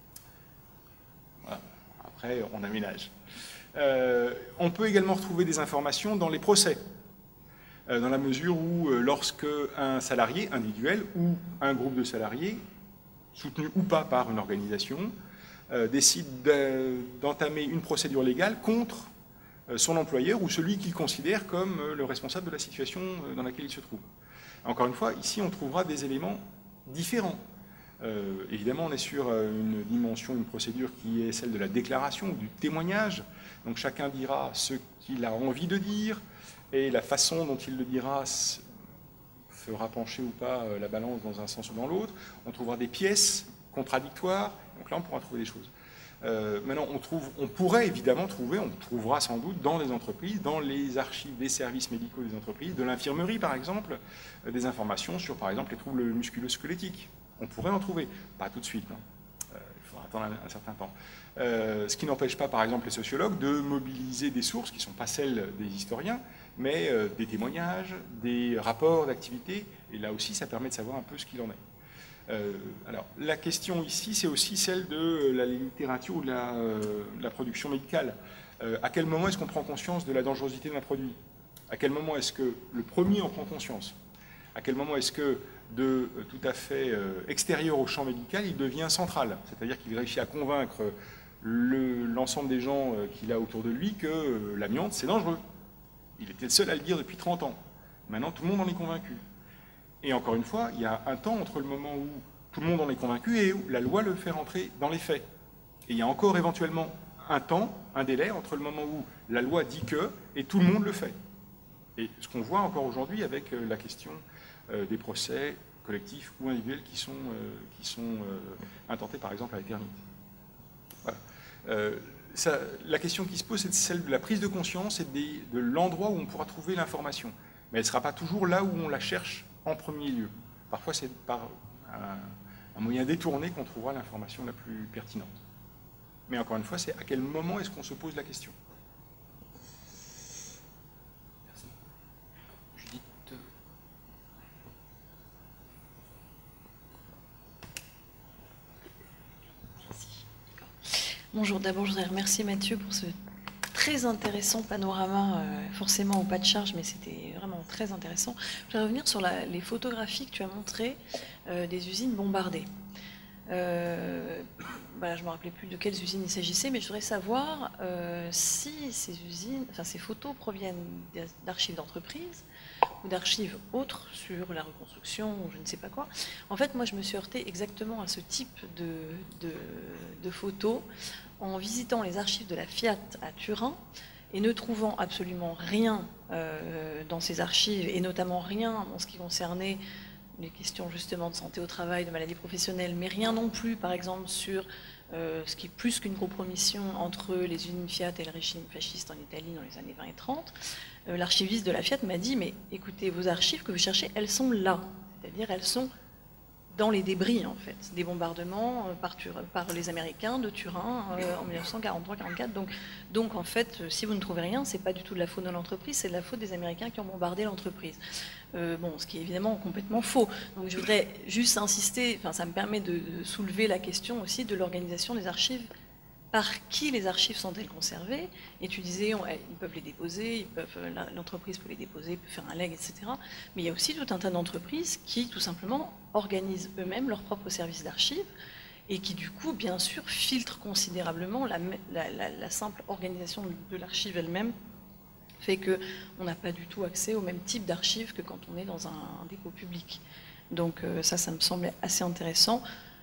Voilà. Après, on aménage. Euh, on peut également retrouver des informations dans les procès, euh, dans la mesure où euh, lorsque un salarié individuel ou un groupe de salariés, soutenu ou pas par une organisation, Euh, décide d'entamer une procédure légale contre euh, son employeur ou celui qu'il considère comme euh, le responsable de la situation euh, dans laquelle il se trouve. Encore une fois, ici, on trouvera des éléments différents. Euh, évidemment, on est sur euh, une dimension, une procédure qui est celle de la déclaration ou du témoignage. Donc chacun dira ce qu'il a envie de dire et la façon dont il le dira fera pencher ou pas euh, la balance dans un sens ou dans l'autre. On trouvera des pièces contradictoires. Donc là, on pourra trouver des choses. Euh, maintenant, on, trouve, on pourrait évidemment trouver, on trouvera sans doute dans les entreprises, dans les archives des services médicaux des entreprises, de l'infirmerie par exemple, euh, des informations sur par exemple les troubles musculo-squelettiques. On pourrait en trouver, pas tout de suite, hein. euh, il faudra attendre un, un certain temps. Euh, ce qui n'empêche pas par exemple les sociologues de mobiliser des sources qui ne sont pas celles des historiens, mais euh, des témoignages, des rapports d'activité, et là aussi ça permet de savoir un peu ce qu'il en est. Euh, alors, la question ici, c'est aussi celle de la littérature ou de la, euh, de la production médicale. Euh, à quel moment est-ce qu'on prend conscience de la dangerosité d'un produit? À quel moment est-ce que le premier en prend conscience? À quel moment est-ce que, de euh, tout à fait euh, extérieur au champ médical, il devient central? C'est-à-dire qu'il réussit à convaincre l'ensemble le, des gens euh, qu'il a autour de lui que euh, l'amiante, c'est dangereux. Il était le seul à le dire depuis trente ans. Maintenant, tout le monde en est convaincu. Et encore une fois, il y a un temps entre le moment où tout le monde en est convaincu et où la loi le fait rentrer dans les faits. Et il y a encore éventuellement un temps, un délai entre le moment où la loi dit que et tout le monde le fait. Et ce qu'on voit encore aujourd'hui avec la question des procès collectifs ou individuels qui sont, qui sont intentés par exemple à l'éternité. Voilà. Euh, ça, la question qui se pose, c'est celle de la prise de conscience et des, de l'endroit où on pourra trouver l'information. Mais elle ne sera pas toujours là où on la cherche en premier lieu. Parfois, c'est par un, un moyen détourné qu'on trouvera l'information la plus pertinente. Mais encore une fois, c'est à quel moment est-ce qu'on se pose la question? Merci. Judith. Bonjour, d'abord je voudrais remercier Mathieu pour ce très intéressant panorama, euh, forcément au pas de charge, mais c'était vraiment très intéressant. Je voudrais revenir sur la, les photographies que tu as montrées euh, des usines bombardées. Euh, voilà, je ne me rappelais plus de quelles usines il s'agissait, mais je voudrais savoir euh, si ces usines, enfin ces photos proviennent d'archives d'entreprise ou d'archives autres sur la reconstruction ou je ne sais pas quoi. En fait, moi, je me suis heurtée exactement à ce type de, de, de photos en visitant les archives de la Fiat à Turin et ne trouvant absolument rien euh, dans ces archives, et notamment rien en ce qui concernait les questions justement de santé au travail, de maladies professionnelles, mais rien non plus, par exemple, sur euh, ce qui est plus qu'une compromission entre les usines Fiat et le régime fasciste en Italie dans les années vingt et trente. Euh, l'archiviste de la Fiat m'a dit, mais écoutez, vos archives que vous cherchez, elles sont là. C'est-à-dire, elles sont dans les débris, en fait, des bombardements par, par les Américains de Turin euh, en mille neuf cent quarante-trois quarante-quatre. Donc, donc, en fait, si vous ne trouvez rien, c'est pas du tout de la faute de l'entreprise, c'est de la faute des Américains qui ont bombardé l'entreprise. Euh, bon, ce qui est évidemment complètement faux. Donc, je voudrais juste insister, enfin, ça me permet de, de soulever la question aussi de l'organisation des archives. Par qui les archives sont-elles conservées? Et tu disais, on, ils peuvent les déposer, ils peuvent, l'entreprise peut les déposer, peut faire un leg, et cetera. Mais il y a aussi tout un tas d'entreprises qui, tout simplement, organisent eux-mêmes leur propre service d'archives et qui, du coup, bien sûr, filtrent considérablement la, la, la, la simple organisation de l'archive elle-même, fait qu'on n'a pas du tout accès au même type d'archives que quand on est dans un, un dépôt public. Donc euh, ça, ça me semblait assez intéressant.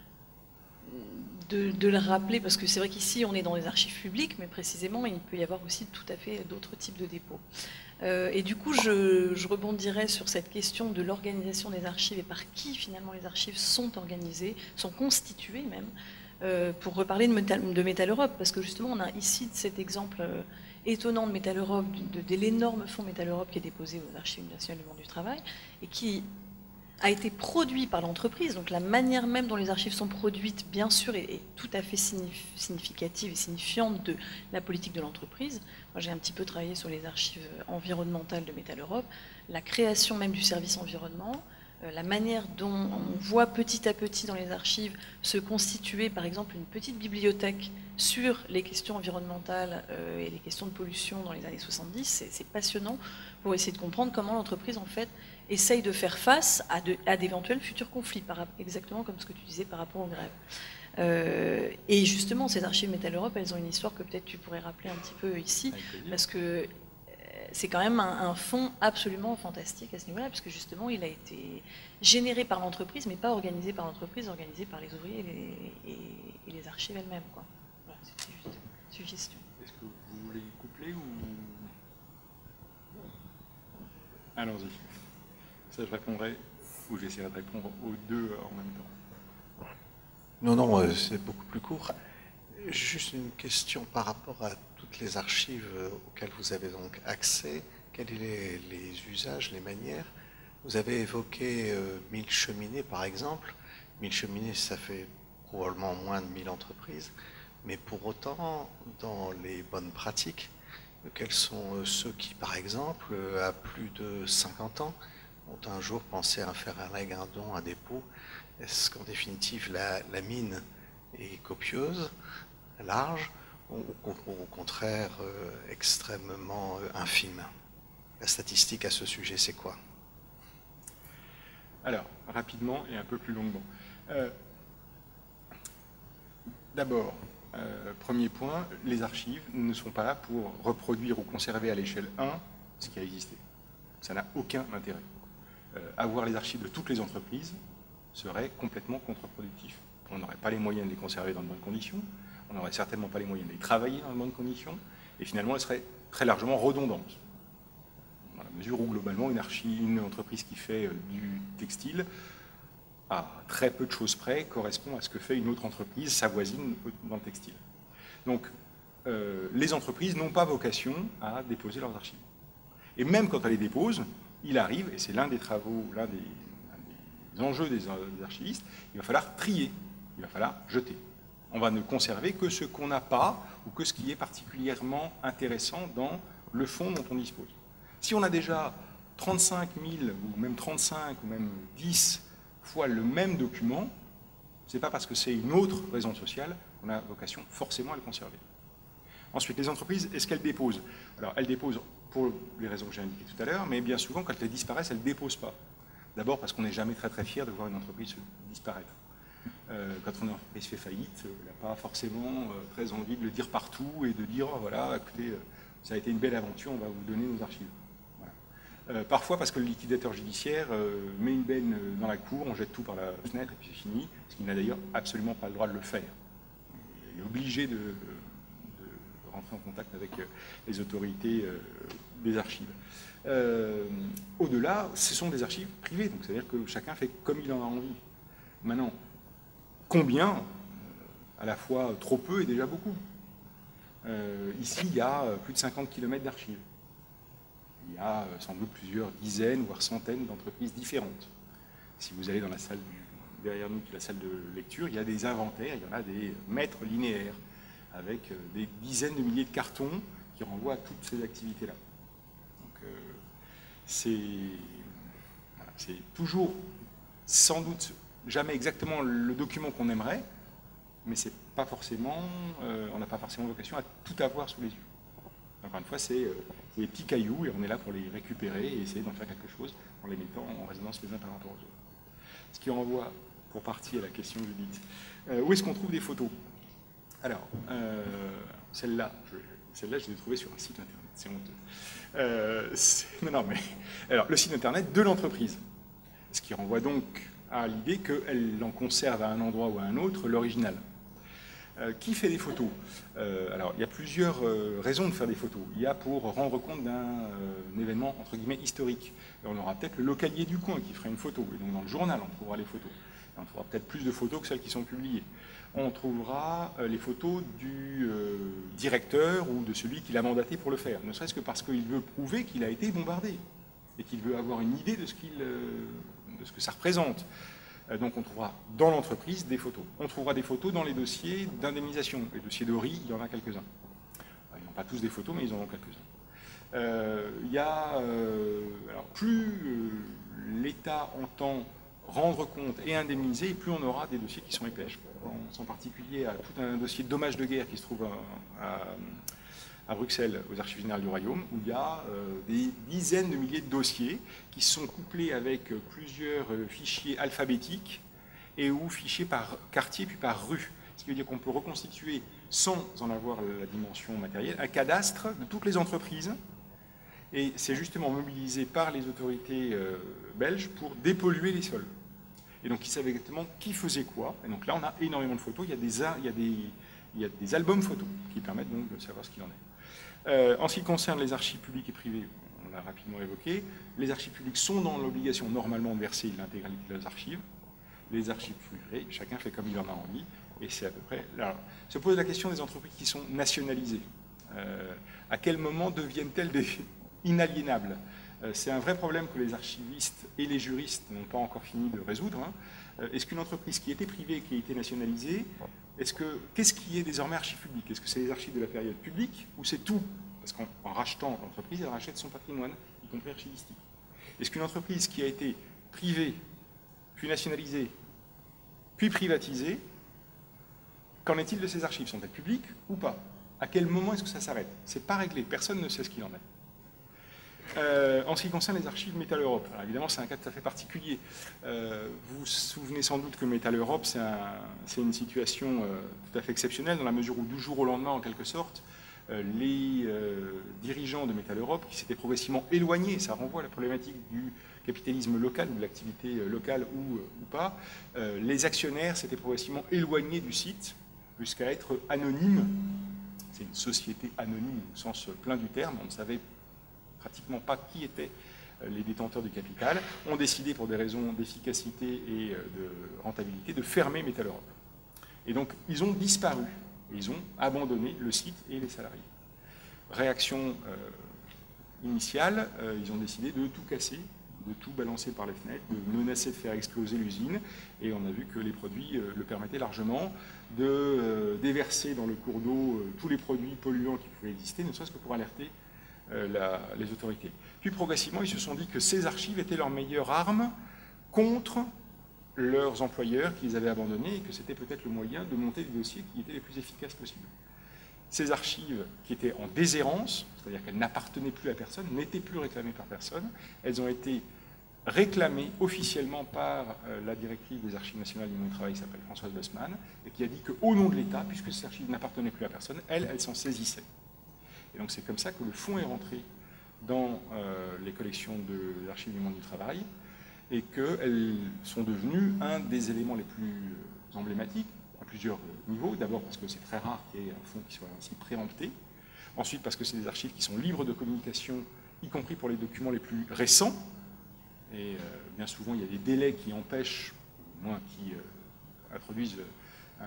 De, de le rappeler, parce que c'est vrai qu'ici on est dans les archives publiques, mais précisément il peut y avoir aussi tout à fait d'autres types de dépôts. Euh, et du coup je, je rebondirais sur cette question de l'organisation des archives et par qui finalement les archives sont organisées, sont constituées même, euh, pour reparler de Métal, de Métal Europe, parce que justement on a ici cet exemple euh, étonnant de Métal Europe, de, de, de l'énorme fonds Métal Europe qui est déposé aux archives nationales du monde du travail, et qui a été produit par l'entreprise, donc la manière même dont les archives sont produites, bien sûr, est, est tout à fait significative et signifiante de la politique de l'entreprise. Moi, j'ai un petit peu travaillé sur les archives environnementales de Métal Europe, la création même du service environnement, euh, la manière dont on voit petit à petit dans les archives se constituer, par exemple, une petite bibliothèque sur les questions environnementales euh, et les questions de pollution dans les années soixante-dix. C'est passionnant pour essayer de comprendre comment l'entreprise, en fait, essaye de faire face à, de, à d'éventuels futurs conflits, par, exactement comme ce que tu disais par rapport aux grèves. Euh, et justement, ces archives Métal Europe, elles ont une histoire que peut-être tu pourrais rappeler un petit peu ici, parce que c'est quand même un, un fonds absolument fantastique à ce niveau-là, parce que justement, il a été généré par l'entreprise, mais pas organisé par l'entreprise, organisé par les ouvriers et les, et, et les archives elles-mêmes. Voilà, c'était juste une suggestion. Est-ce que vous voulez coupler ou... Allons-y. Ça, je répondrai, ou j'essaierai de répondre aux deux en même temps. Non, non, c'est beaucoup plus court. Juste une question par rapport à toutes les archives auxquelles vous avez donc accès. Quels sont les, les usages, les manières? Vous avez évoqué euh, mille cheminées, par exemple. mille cheminées, ça fait probablement moins de mille entreprises. Mais pour autant, dans les bonnes pratiques, quels sont ceux qui, par exemple, à plus de cinquante ans, ont un jour pensé à faire un leg, un don, un dépôt? Est-ce qu'en définitive la, la mine est copieuse, large, ou, ou, ou au contraire euh, extrêmement euh, infime? La statistique à ce sujet, c'est quoi? Alors, rapidement et un peu plus longuement. Euh, D'abord, euh, premier point, les archives ne sont pas là pour reproduire ou conserver à l'échelle un ce qui a existé. Ça n'a aucun intérêt. Euh, avoir les archives de toutes les entreprises serait complètement contre-productif. On n'aurait pas les moyens de les conserver dans de bonnes conditions, on n'aurait certainement pas les moyens de les travailler dans de bonnes conditions, et finalement, elles seraient très largement redondantes. Dans la mesure où, globalement, une, archive, une entreprise qui fait euh, du textile, à très peu de choses près, correspond à ce que fait une autre entreprise, sa voisine, dans le textile. Donc, euh, les entreprises n'ont pas vocation à déposer leurs archives. Et même quand elles les déposent, il arrive, et c'est l'un des travaux, l'un des, des enjeux des, des archivistes, il va falloir trier, il va falloir jeter. On va ne conserver que ce qu'on n'a pas, ou que ce qui est particulièrement intéressant dans le fond dont on dispose. Si on a déjà trente-cinq mille, ou même trente-cinq, ou même dix fois le même document, ce n'est pas parce que c'est une autre raison sociale on a vocation forcément à le conserver. Ensuite, les entreprises, est-ce qu'elles déposent? Alors, elles déposent pour les raisons que j'ai indiquées tout à l'heure, mais bien souvent, quand elles disparaissent, elles ne déposent pas. D'abord parce qu'on n'est jamais très très fier de voir une entreprise disparaître. Euh, quand une entreprise fait faillite, elle n'a pas forcément euh, très envie de le dire partout et de dire, oh, voilà, écoutez, euh, ça a été une belle aventure, on va vous donner nos archives. Voilà. Euh, parfois parce que le liquidateur judiciaire euh, met une benne dans la cour, on jette tout par la fenêtre et puis c'est fini, ce qu'il n'a d'ailleurs absolument pas le droit de le faire. Il est obligé de, de rentrer en contact avec euh, les autorités euh, des archives. Euh, Au-delà, ce sont des archives privées, donc c'est-à-dire que chacun fait comme il en a envie. Maintenant, combien, à la fois trop peu et déjà beaucoup. Euh, ici, il y a plus de cinquante kilomètres d'archives. Il y a sans doute plusieurs dizaines, voire centaines d'entreprises différentes. Si vous allez dans la salle du, derrière nous, qui est la salle de lecture, il y a des inventaires, il y en a des mètres linéaires, avec des dizaines de milliers de cartons qui renvoient à toutes ces activités-là. Donc, euh, c'est voilà, c'est toujours, sans doute, jamais exactement le document qu'on aimerait, mais c'est pas forcément, euh, on n'a pas forcément vocation à tout avoir sous les yeux. Encore une fois, c'est euh, des petits cailloux et on est là pour les récupérer et essayer d'en faire quelque chose en les mettant en résonance les uns par rapport aux autres. Ce qui renvoie pour partie à la question que vous dites. Euh, où est-ce qu'on trouve des photos? Alors, euh, celle-là, je, celle-là, je l'ai trouvée sur un site internet, c'est honteux. Euh, non, non, mais alors le site internet de l'entreprise, ce qui renvoie donc à l'idée qu'elle en conserve à un endroit ou à un autre l'original. Euh, qui fait des photos? euh, Alors, il y a plusieurs euh, raisons de faire des photos. Il y a pour rendre compte d'un euh, événement, entre guillemets, historique. Et on aura peut-être le localier du coin qui fera une photo. Et donc, dans le journal, on trouvera les photos. Et on trouvera peut-être plus de photos que celles qui sont publiées. On trouvera euh, les photos du euh, directeur ou de celui qui l'a mandaté pour le faire. Ne serait-ce que parce qu'il veut prouver qu'il a été bombardé. Et qu'il veut avoir une idée de ce, qu'il, euh, de ce que ça représente. Donc on trouvera dans l'entreprise des photos. On trouvera des photos dans les dossiers d'indemnisation. Les dossiers d'O R I, il y en a quelques-uns. Ils n'ont pas tous des photos, mais ils en ont quelques-uns. Euh, il y a, euh, alors plus euh, l'État entend rendre compte et indemniser, et plus on aura des dossiers qui sont épais. Je pense en particulier à tout un dossier de dommages de guerre qui se trouve à, à, à Bruxelles, aux Archives générales du Royaume, où il y a euh, des dizaines de milliers de dossiers qui sont couplés avec plusieurs euh, fichiers alphabétiques et ou fichiers par quartier puis par rue. Ce qui veut dire qu'on peut reconstituer, sans en avoir la dimension matérielle, un cadastre de toutes les entreprises. Et c'est justement mobilisé par les autorités euh, belges pour dépolluer les sols. Et donc ils savaient exactement qui faisait quoi. Et donc là, on a énormément de photos. Il y a des, il y a des, il y a des albums photos qui permettent donc de savoir ce qu'il en est. Euh, en ce qui concerne les archives publiques et privées, on l'a rapidement évoqué, les archives publiques sont dans l'obligation normalement de verser l'intégralité de leurs archives. Les archives privées, chacun fait comme il en a envie, et c'est à peu près là. Se pose la question des entreprises qui sont nationalisées. Euh, à quel moment deviennent-elles des inaliénables? euh, C'est un vrai problème que les archivistes et les juristes n'ont pas encore fini de résoudre. Hein. Euh, Est-ce qu'une entreprise qui était privée, qui a été nationalisée, Est-ce que, qu'est-ce qui est désormais archive publique? Est-ce que c'est les archives de la période publique ou c'est tout? Parce qu'en en rachetant l'entreprise, elle rachète son patrimoine, y compris archivistique. Est-ce qu'une entreprise qui a été privée, puis nationalisée, puis privatisée, qu'en est-il de ces archives? Sont-elles publiques ou pas? À quel moment est-ce que ça s'arrête? C'est pas réglé, personne ne sait ce qu'il en est. Euh, en ce qui concerne les archives Métal Europe, alors évidemment c'est un cas tout à fait particulier. Euh, vous vous souvenez sans doute que Métal Europe c'est un, une situation euh, tout à fait exceptionnelle dans la mesure où du jour au lendemain en quelque sorte euh, les euh, dirigeants de Métal Europe qui s'étaient progressivement éloignés, ça renvoie à la problématique du capitalisme local ou de l'activité locale ou, ou pas, euh, les actionnaires s'étaient progressivement éloignés du site jusqu'à être anonymes. C'est une société anonyme au sens plein du terme, on ne savait pratiquement pas qui étaient les détenteurs du capital, ont décidé pour des raisons d'efficacité et de rentabilité de fermer Métal Europe. Et donc ils ont disparu, ils ont abandonné le site et les salariés. Réaction euh, initiale, euh, ils ont décidé de tout casser, de tout balancer par les fenêtres, de menacer de faire exploser l'usine, et on a vu que les produits euh, le permettaient largement, de euh, déverser dans le cours d'eau euh, tous les produits polluants qui pouvaient exister, ne serait-ce que pour alerter Euh, la, les autorités. Puis progressivement, ils se sont dit que ces archives étaient leur meilleure arme contre leurs employeurs qui les avaient abandonnés et que c'était peut-être le moyen de monter des dossiers qui étaient les plus efficaces possibles. Ces archives qui étaient en déshérence, c'est-à-dire qu'elles n'appartenaient plus à personne, n'étaient plus réclamées par personne, elles ont été réclamée officiellement par euh, la directrice des Archives nationales du monde du travail qui s'appelle Françoise Bussmann et qui a dit qu'au nom de l'État, puisque ces archives n'appartenaient plus à personne, elle, elle s'en saisissait. Et donc c'est comme ça que le fonds est rentré dans euh, les collections de l'Archive du monde du travail et qu'elles sont devenues un des éléments les plus emblématiques à plusieurs niveaux. D'abord parce que c'est très rare qu'il y ait un fonds qui soit ainsi préempté. Ensuite parce que c'est des archives qui sont libres de communication, y compris pour les documents les plus récents. Et euh, bien souvent, il y a des délais qui empêchent, au moins qui euh, introduisent un,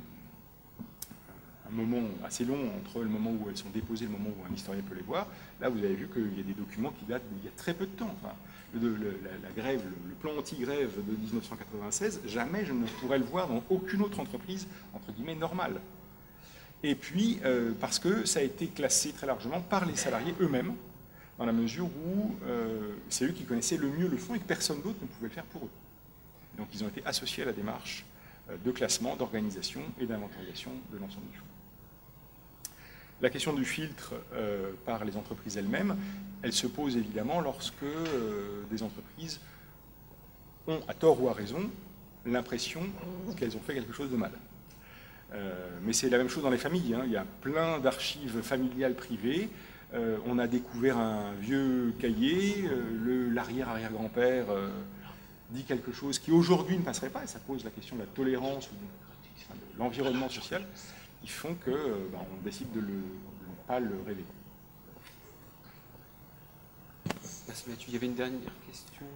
un moment assez long entre le moment où elles sont déposées et le moment où un historien peut les voir. Là, vous avez vu qu'il y a des documents qui datent d'il y a très peu de temps. Enfin, le, le, la, la grève, le, le plan anti-grève de mille neuf cent quatre-vingt-seize, jamais je ne pourrais le voir dans aucune autre entreprise, entre guillemets, normale. Et puis, euh, parce que ça a été classé très largement par les salariés eux-mêmes, dans la mesure où euh, c'est eux qui connaissaient le mieux le fonds et que personne d'autre ne pouvait le faire pour eux. Donc ils ont été associés à la démarche euh, de classement, d'organisation et d'inventarisation de l'ensemble du fonds. La question du filtre euh, par les entreprises elles-mêmes, elle se pose évidemment lorsque euh, des entreprises ont, à tort ou à raison, l'impression qu'elles ont fait quelque chose de mal. Euh, mais c'est la même chose dans les familles, hein. Il y a plein d'archives familiales privées. Euh, on a découvert un vieux cahier, euh, l'arrière-arrière-grand-père euh, dit quelque chose qui aujourd'hui ne passerait pas, et ça pose la question de la tolérance ou de, de l'environnement social, qui font que euh, ben, on décide de, le, de ne pas le révéler. Merci Mathieu. Il y avait une dernière question.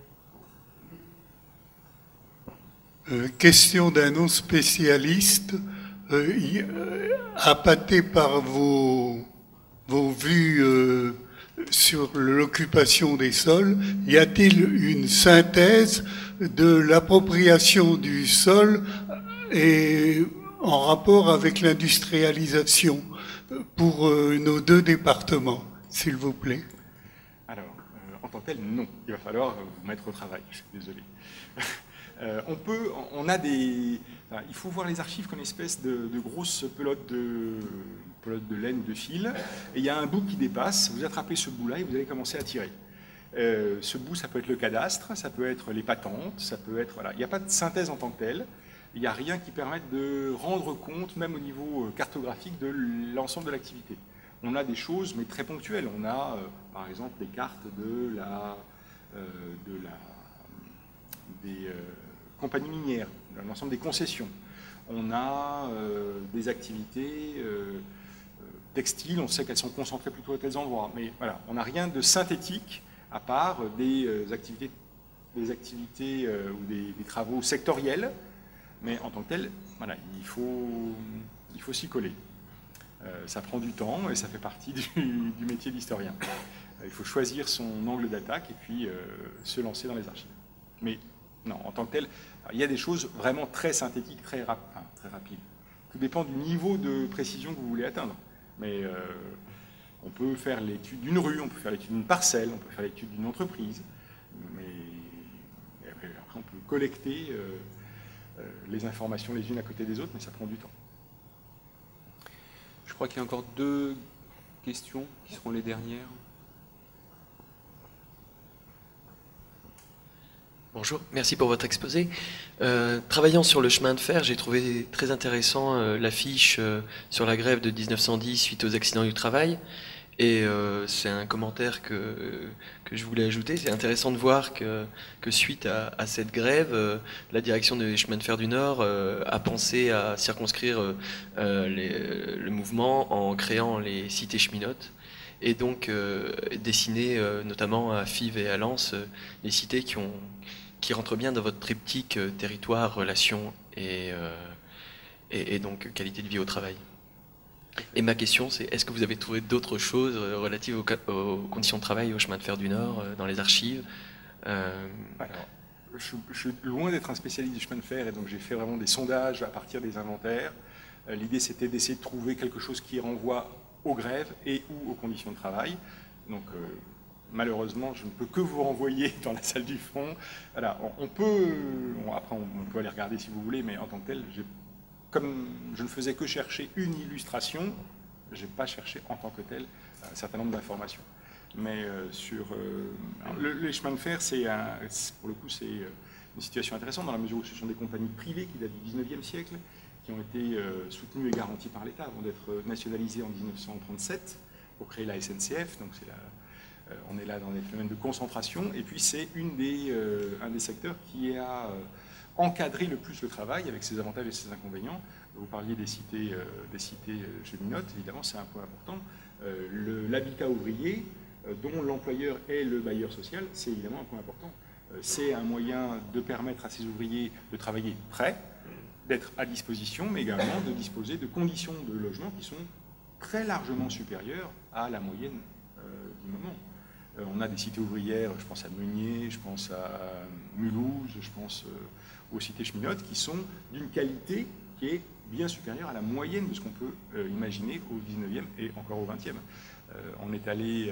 Euh, question d'un non-spécialiste, euh, appâté par vos... vos vues euh, sur l'occupation des sols, y a-t-il une synthèse de l'appropriation du sol et en rapport avec l'industrialisation pour euh, nos deux départements, s'il vous plaît? Alors, euh, en tant que tel, non. Il va falloir vous mettre au travail, je suis désolé. euh, on peut, on a des... Enfin, il faut voir les archives comme une espèce de, de grosse pelote de... pelote de laine ou de fil, et il y a un bout qui dépasse, vous attrapez ce bout-là et vous allez commencer à tirer. Euh, ce bout, ça peut être le cadastre, ça peut être les patentes, ça peut être... Voilà. Il n'y a pas de synthèse en tant que telle, il n'y a rien qui permette de rendre compte, même au niveau cartographique, de l'ensemble de l'activité. On a des choses, mais très ponctuelles. On a, euh, par exemple, des cartes de la... Euh, de la des euh, compagnies minières, de l'ensemble des concessions. On a euh, des activités... Euh, textiles, on sait qu'elles sont concentrées plutôt à tels endroits, mais voilà, on n'a rien de synthétique à part des euh, activités, des activités euh, ou des, des travaux sectoriels, mais en tant que tel, voilà, il faut, il faut s'y coller. Euh, ça prend du temps et ça fait partie du, du métier d'historien. Euh, il faut choisir son angle d'attaque et puis euh, se lancer dans les archives. Mais non, en tant que tel, alors, il y a des choses vraiment très synthétiques, très, rap enfin, très rapides. Tout dépend du niveau de précision que vous voulez atteindre. Mais euh, on peut faire l'étude d'une rue, on peut faire l'étude d'une parcelle, on peut faire l'étude d'une entreprise, mais après, après on peut collecter euh, euh, les informations les unes à côté des autres, mais ça prend du temps. Je crois qu'il y a encore deux questions qui seront les dernières. Bonjour, merci pour votre exposé. Euh, travaillant sur le chemin de fer, j'ai trouvé très intéressant euh, l'affiche euh, sur la grève de mille neuf cent dix suite aux accidents du travail. Et euh, c'est un commentaire que, que je voulais ajouter. C'est intéressant de voir que, que suite à, à cette grève, euh, la direction des chemins de fer du Nord euh, a pensé à circonscrire euh, les, le mouvement en créant les cités cheminotes. Et donc euh, dessiner euh, notamment à Fives et à Lens euh, les cités qui, ont, qui rentrent bien dans votre triptyque euh, territoire, relations et, euh, et, et donc qualité de vie au travail. Et ma question c'est, est-ce que vous avez trouvé d'autres choses euh, relatives aux, aux conditions de travail au chemin de fer du Nord, euh, dans les archives euh... Alors, je, je suis loin d'être un spécialiste du chemin de fer et donc j'ai fait vraiment des sondages à partir des inventaires. Euh, l'idée c'était d'essayer de trouver quelque chose qui renvoie aux grèves et ou aux conditions de travail. Donc, euh, malheureusement, je ne peux que vous renvoyer dans la salle du fond. Voilà, on, on peut, on, après on, on peut aller regarder si vous voulez, mais en tant que tel, comme je ne faisais que chercher une illustration, je n'ai pas cherché en tant que tel un certain nombre d'informations. Mais euh, sur euh, le, les chemins de fer, c'est pour le coup, c'est une situation intéressante dans la mesure où ce sont des compagnies privées qui datent du dix-neuvième siècle, qui ont été euh, soutenues et garanties par l'État avant d'être nationalisées en mille neuf cent trente-sept pour créer la S N C F. Donc c'est la Euh, on est là dans des phénomènes de concentration, et puis c'est une des, euh, un des secteurs qui a euh, encadré le plus le travail, avec ses avantages et ses inconvénients. Vous parliez des cités, euh, des cités cheminotes, évidemment c'est un point important. Euh, L'habitat ouvrier, euh, dont l'employeur est le bailleur social, c'est évidemment un point important. Euh, c'est un moyen de permettre à ces ouvriers de travailler prêts, d'être à disposition, mais également de disposer de conditions de logement qui sont très largement supérieures à la moyenne euh, du moment. On a des cités ouvrières, je pense à Meunier, je pense à Mulhouse, je pense aux cités cheminotes, qui sont d'une qualité qui est bien supérieure à la moyenne de ce qu'on peut imaginer au dix-neuvième et encore au vingtième. On est allé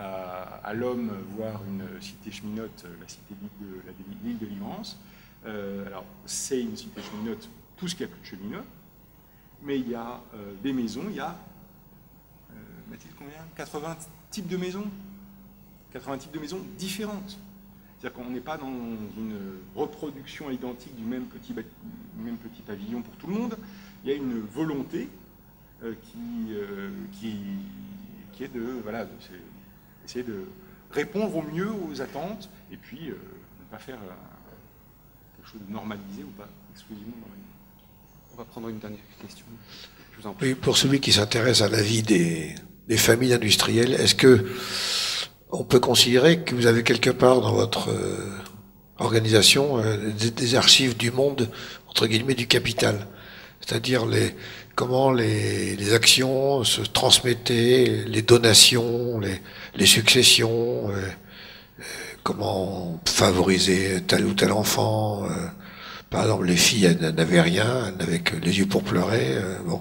à, à l'Homme voir une cité cheminote, la cité de l'île de Livrance. Alors, c'est une cité cheminote, tout ce qu'il y a plus de cheminots, mais il y a des maisons, il y a, Mathilde, combien quatre-vingts types de maisons quatre-vingts types de maisons différentes. C'est-à-dire qu'on n'est pas dans une reproduction identique du même petit, du même petit pavillon pour tout le monde. Il y a une volonté euh, qui, euh, qui, qui est de, voilà, essayer de répondre au mieux aux attentes et puis euh, ne pas faire euh, quelque chose de normalisé ou pas exclusivement normalisé. On va prendre une dernière question. Je vous en prie. Oui, pour celui qui s'intéresse à la vie des, des familles industrielles, est-ce que on peut considérer que vous avez quelque part dans votre euh, organisation euh, des, des archives du monde, entre guillemets, du capital. C'est-à-dire les, comment les, les actions se transmettaient, les donations, les, les successions, euh, euh, comment favoriser tel ou tel enfant. Euh, par exemple, les filles, elles n'avaient rien, elles n'avaient que les yeux pour pleurer. Euh, bon.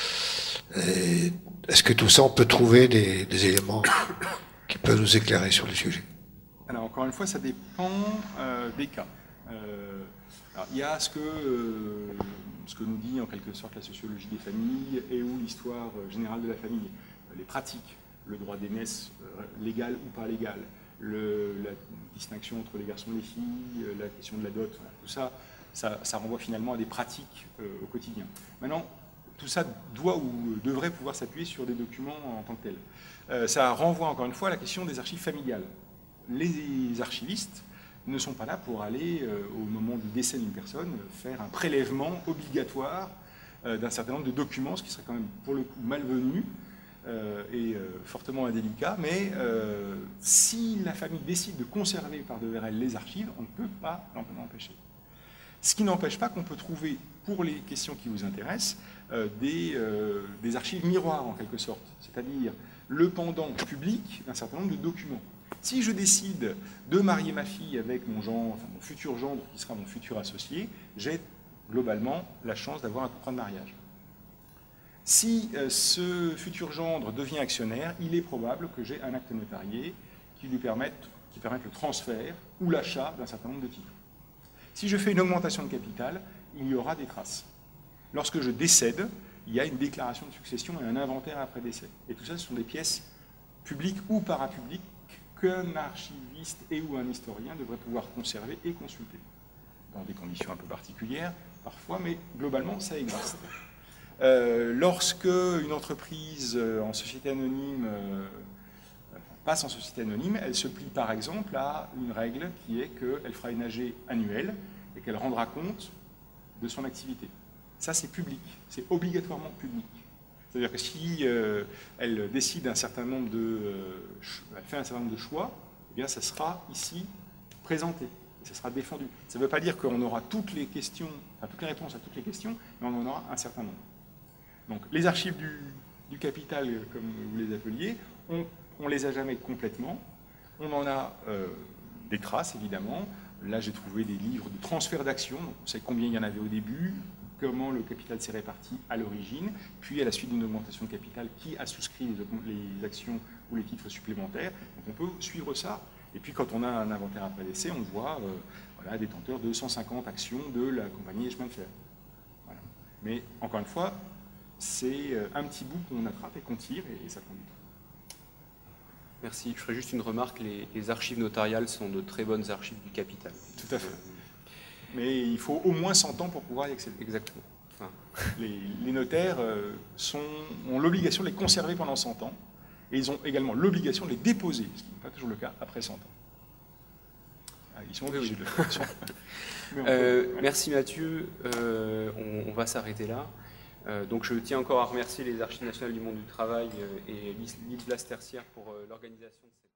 Est-ce que tout ça, on peut trouver des, des éléments qui peuvent nous éclairer sur le sujet? Alors, encore une fois, ça dépend euh, des cas. Euh, alors, il y a ce que, euh, ce que nous dit en quelque sorte la sociologie des familles et ou l'histoire générale de la famille, les pratiques, le droit d'aînesse euh, légal ou pas légal, le, la distinction entre les garçons et les filles, la question de la dot, voilà, tout ça, ça, ça renvoie finalement à des pratiques euh, au quotidien. Maintenant, tout ça doit ou devrait pouvoir s'appuyer sur des documents en tant que tels. Euh, ça renvoie encore une fois à la question des archives familiales. Les archivistes ne sont pas là pour aller, euh, au moment du décès d'une personne, faire un prélèvement obligatoire euh, d'un certain nombre de documents, ce qui serait quand même pour le coup malvenu euh, et euh, fortement indélicat. Mais euh, si la famille décide de conserver par devers elle les archives, on ne peut pas l'en empêcher. Ce qui n'empêche pas qu'on peut trouver, pour les questions qui vous intéressent, euh, des, euh, des archives miroirs en quelque sorte, c'est-à-dire le pendant public d'un certain nombre de documents. Si je décide de marier ma fille avec mon, gendre, enfin mon futur gendre qui sera mon futur associé, j'ai globalement la chance d'avoir un contrat de mariage. Si euh, ce futur gendre devient actionnaire, il est probable que j'ai un acte notarié qui lui permette, qui permette le transfert ou l'achat d'un certain nombre de titres. Si je fais une augmentation de capital, il y aura des traces. Lorsque je décède, il y a une déclaration de succession et un inventaire après décès. Et tout ça, ce sont des pièces publiques ou parapubliques qu'un archiviste et ou un historien devrait pouvoir conserver et consulter. Dans des conditions un peu particulières, parfois, mais globalement, ça existe. Euh, lorsque une entreprise en société anonyme euh, passe en société anonyme, elle se plie par exemple à une règle qui est qu'elle fera une A G annuelle et qu'elle rendra compte de son activité. Ça, c'est public, c'est obligatoirement public. C'est-à-dire que si euh, elle décide un certain nombre de, euh, elle fait un certain nombre de choix, eh bien, ça sera ici présenté, et ça sera défendu. Ça ne veut pas dire qu'on aura toutes les questions, enfin, toutes les réponses à toutes les questions, mais on en aura un certain nombre. Donc, les archives du, du capital, comme vous les appeliez, on ne les a jamais complètement. On en a euh, des traces, évidemment. Là, j'ai trouvé des livres de transfert d'actions. On sait combien il y en avait au début, comment le capital s'est réparti à l'origine, puis à la suite d'une augmentation de capital, qui a souscrit les, les actions ou les titres supplémentaires. Donc on peut suivre ça. Et puis quand on a un inventaire après décès, on voit euh, voilà, détenteur de cent cinquante actions de la compagnie chemin de fer. Voilà. Mais encore une fois, c'est un petit bout qu'on attrape et qu'on tire, et, et ça prend du temps. Merci. Je ferai juste une remarque, les, les archives notariales sont de très bonnes archives du capital. Tout à fait. Mais il faut au moins cent ans pour pouvoir y accéder. Exactement. Enfin. Les, les notaires euh, sont, ont l'obligation de les conserver pendant cent ans, et ils ont également l'obligation de les déposer, ce qui n'est pas toujours le cas après cent ans. Ah, ils sont obligés de le faire. Euh, merci Mathieu, euh, on, on va s'arrêter là. Euh, donc je tiens encore à remercier les Archives nationales du monde du travail euh, et l'I S L A S Tertiaire pour euh, l'organisation de cette